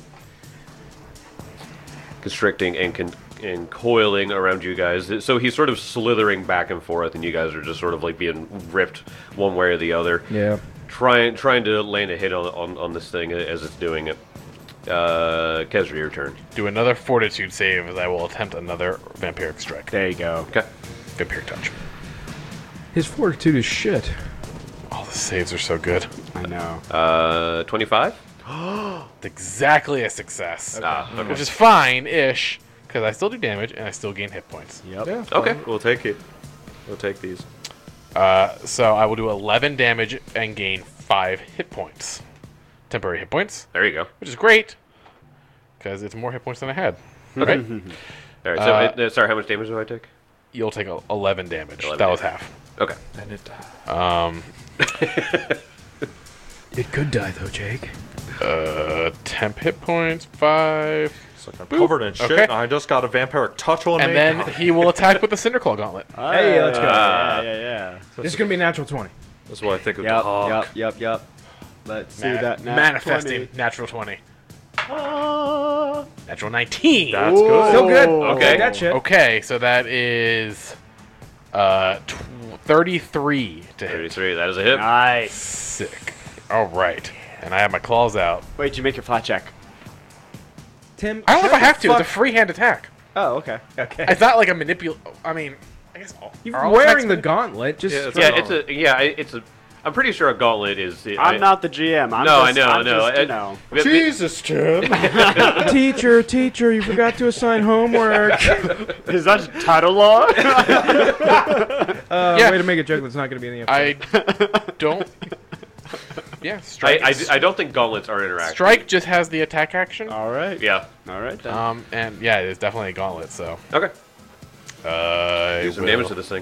constricting and con- and coiling around you guys. So he's sort of slithering back and forth, and you guys are just sort of like being ripped one way or the other. Yeah. Trying trying to land a hit on on, on this thing as it's doing it. Uh, Kezra, your turn. Do another fortitude save as I will attempt another vampiric strike. There you go. Okay. Vampiric touch. His fortitude is shit. All the saves are so good. I know. Uh, twenty-five. Exactly a success. Ah, okay. Which is fine-ish, because I still do damage and I still gain hit points. Yep. Yeah. Okay. fine. We'll take it. We'll take these. Uh, so I will do eleven damage and gain five hit points. Temporary hit points, There you go. which is great, because it's more hit points than I had. Okay. All right. So, Uh, it, uh, sorry, how much damage do I take? You'll take a- eleven damage. eleven that was damage. half. Okay. And it Um, It could die though, Jake. uh, temp hit points, five. It's like I'm covered in shit. Okay. And I just got a vampiric touch on And me. then he will attack with the Cinderclaw Gauntlet. Hey, let's go. Yeah, yeah, yeah. This is gonna be a natural twenty. That's what I think of the Yep, hawk. yep, yep, yep. Let's see Ma- that nat manifesting. twenty. Natural twenty. Ah. Natural nineteen. That's good. Still good. Okay. That shit. Okay, so that is uh, tw- thirty-three to hit. thirty-three. That is a hit. Nice. Sick. All right. And I have my claws out. Wait, did you make your flat check? Tim. I don't know if I have to. Fuck. It's a free hand attack. Oh, okay. Okay. It's not like a manipul. I mean, I guess all, You're are all wearing the attacks- gauntlet. Just Yeah, it's Yeah, a it's a. Yeah, it- it's a. I'm pretty sure a gauntlet is. I'm I- not the G M. I'm No, just, I know, I'm I know. Just, you It- know. but- Jesus, Jim. teacher, teacher, you forgot to assign homework. Is that title law? Uh, Yeah. Way to make a joke that's not gonna be in the episode. I don't. Yeah, I, strike. I, I don't think gauntlets are interactive. strike just has the attack action. All right. Yeah. All right then. Um, and yeah, it is definitely a gauntlet. So, Okay. uh, Do some damage to this thing.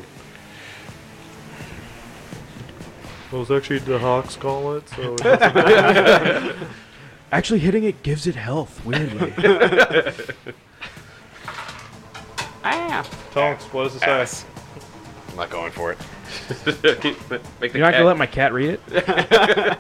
Well, it was actually the Hawk's gauntlet, so Actually, hitting it gives it health. Weirdly. ah. Tonks, what does it say? Ass. I'm not going for it. Make the You're not cat- gonna let my cat read it?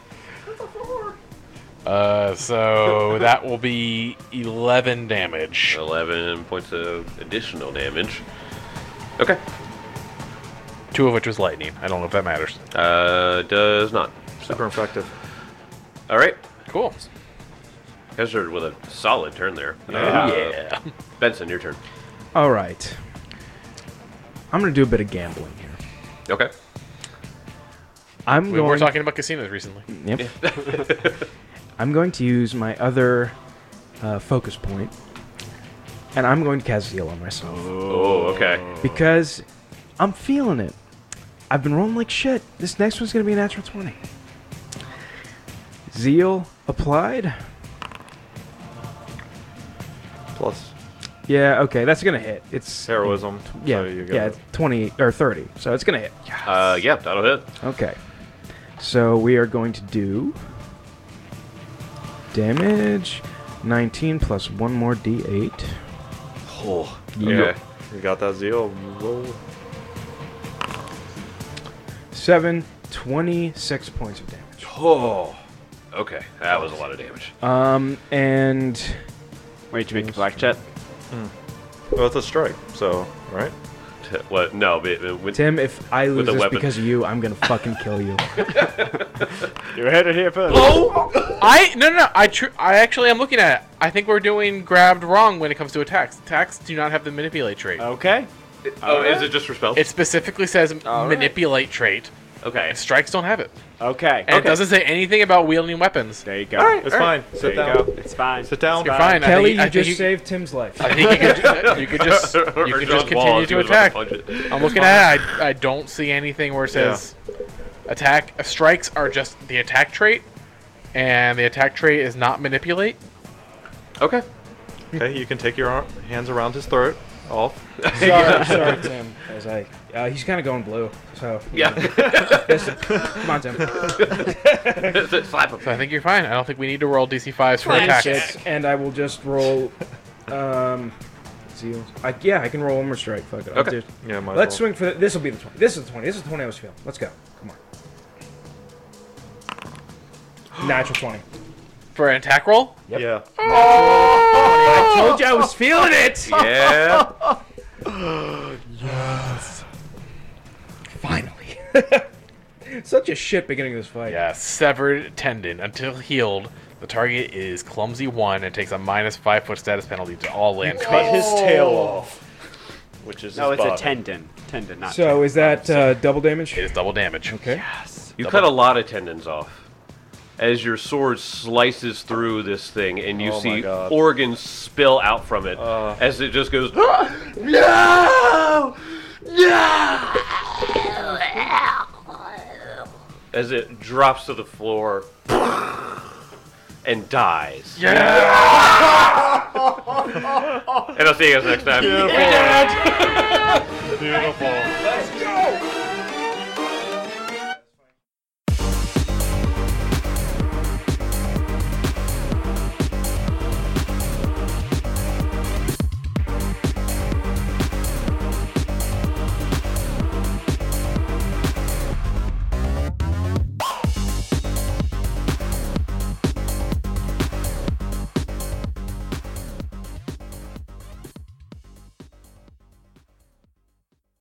Uh, so that will be eleven damage. eleven points of additional damage. Okay. Two of which was lightning. I don't know if that matters. Uh, does not. Super effective. All right. Cool. Ezra with a solid turn there. Oh, Uh, yeah. Benson, your turn. All right. I'm gonna do a bit of gambling here. Okay. I'm We going. were talking about casinos recently. Yep. I'm going to use my other uh, focus point, and I'm going to cast Zeal on myself Oh, okay. because I'm feeling it. I've been rolling like shit. This next one's gonna be a natural twenty. Zeal applied. Plus Yeah. Okay, that's gonna hit. It's heroism. Yeah. So you get yeah. it. It's twenty or thirty, so it's gonna hit. Uh, yeah, that'll hit. Okay. So we are going to do damage nineteen plus one more d eight. Oh, Okay. You got that zeal. Roll. seven, twenty-six points of damage. Oh. Okay, that was a lot of damage. Um, and Wait, did you make your black chat? Well, it's a strike, so, right? T- What? No, but uh, with, Tim, if I lose a this weapon. because of you, I'm gonna fucking kill you. You had it here first. Oh, I no no no. I tr- I actually am looking at it. I think we're doing grabbed wrong when it comes to attacks. Attacks do not have the manipulate trait. Okay. oh, is it just for spells? It specifically says All right. manipulate trait. okay. And strikes don't have it. Okay. And it doesn't say anything about wielding weapons. There you go. It's fine. There Sit you down. go. It's fine. Sit down. You're fine. I Kelly, think, I you think just you, saved Tim's life. I think you could, you could just you Or could John's just wall, continue if he to was about attack. punch it. I'm looking at it. I, I don't see anything where it says attack. Uh, strikes are just the attack trait, and the attack trait is not manipulate. Okay. Okay, you can take your ar- hands around his throat. Off. sorry, sorry, Tim. As I, uh, he's kind of going blue. So Yeah. come on, Tim. Slap him. So I think you're fine. I don't think we need to roll D C fives for attacks. Six, and I will just roll um, seals. I, yeah, I can roll one more strike. Fuck it. I'll Okay. do- Yeah, might as Let's well. swing for the, this. Will be the twenty. This is the twenty. This is the twenty I was feeling. Let's go. Come on. Natural twenty. For an attack roll? Yeah. I told you I was feeling it. Yeah. Finally. Such a shit beginning of this fight. Yeah, severed tendon. Until healed, the target is clumsy one and takes a minus five foot status penalty to all land Cut creatures. his tail off. Which is No, his it's a body. tendon. Tendon, not So tendon. is that uh, double damage? It is double damage. Okay. You cut a lot of tendons off as your sword slices through this thing, and you Oh my see God. organs spill out from it Uh. as it just goes. No! No! As it drops to the floor and dies. Yeah! And I'll see you guys next time. Beautiful. Let's go.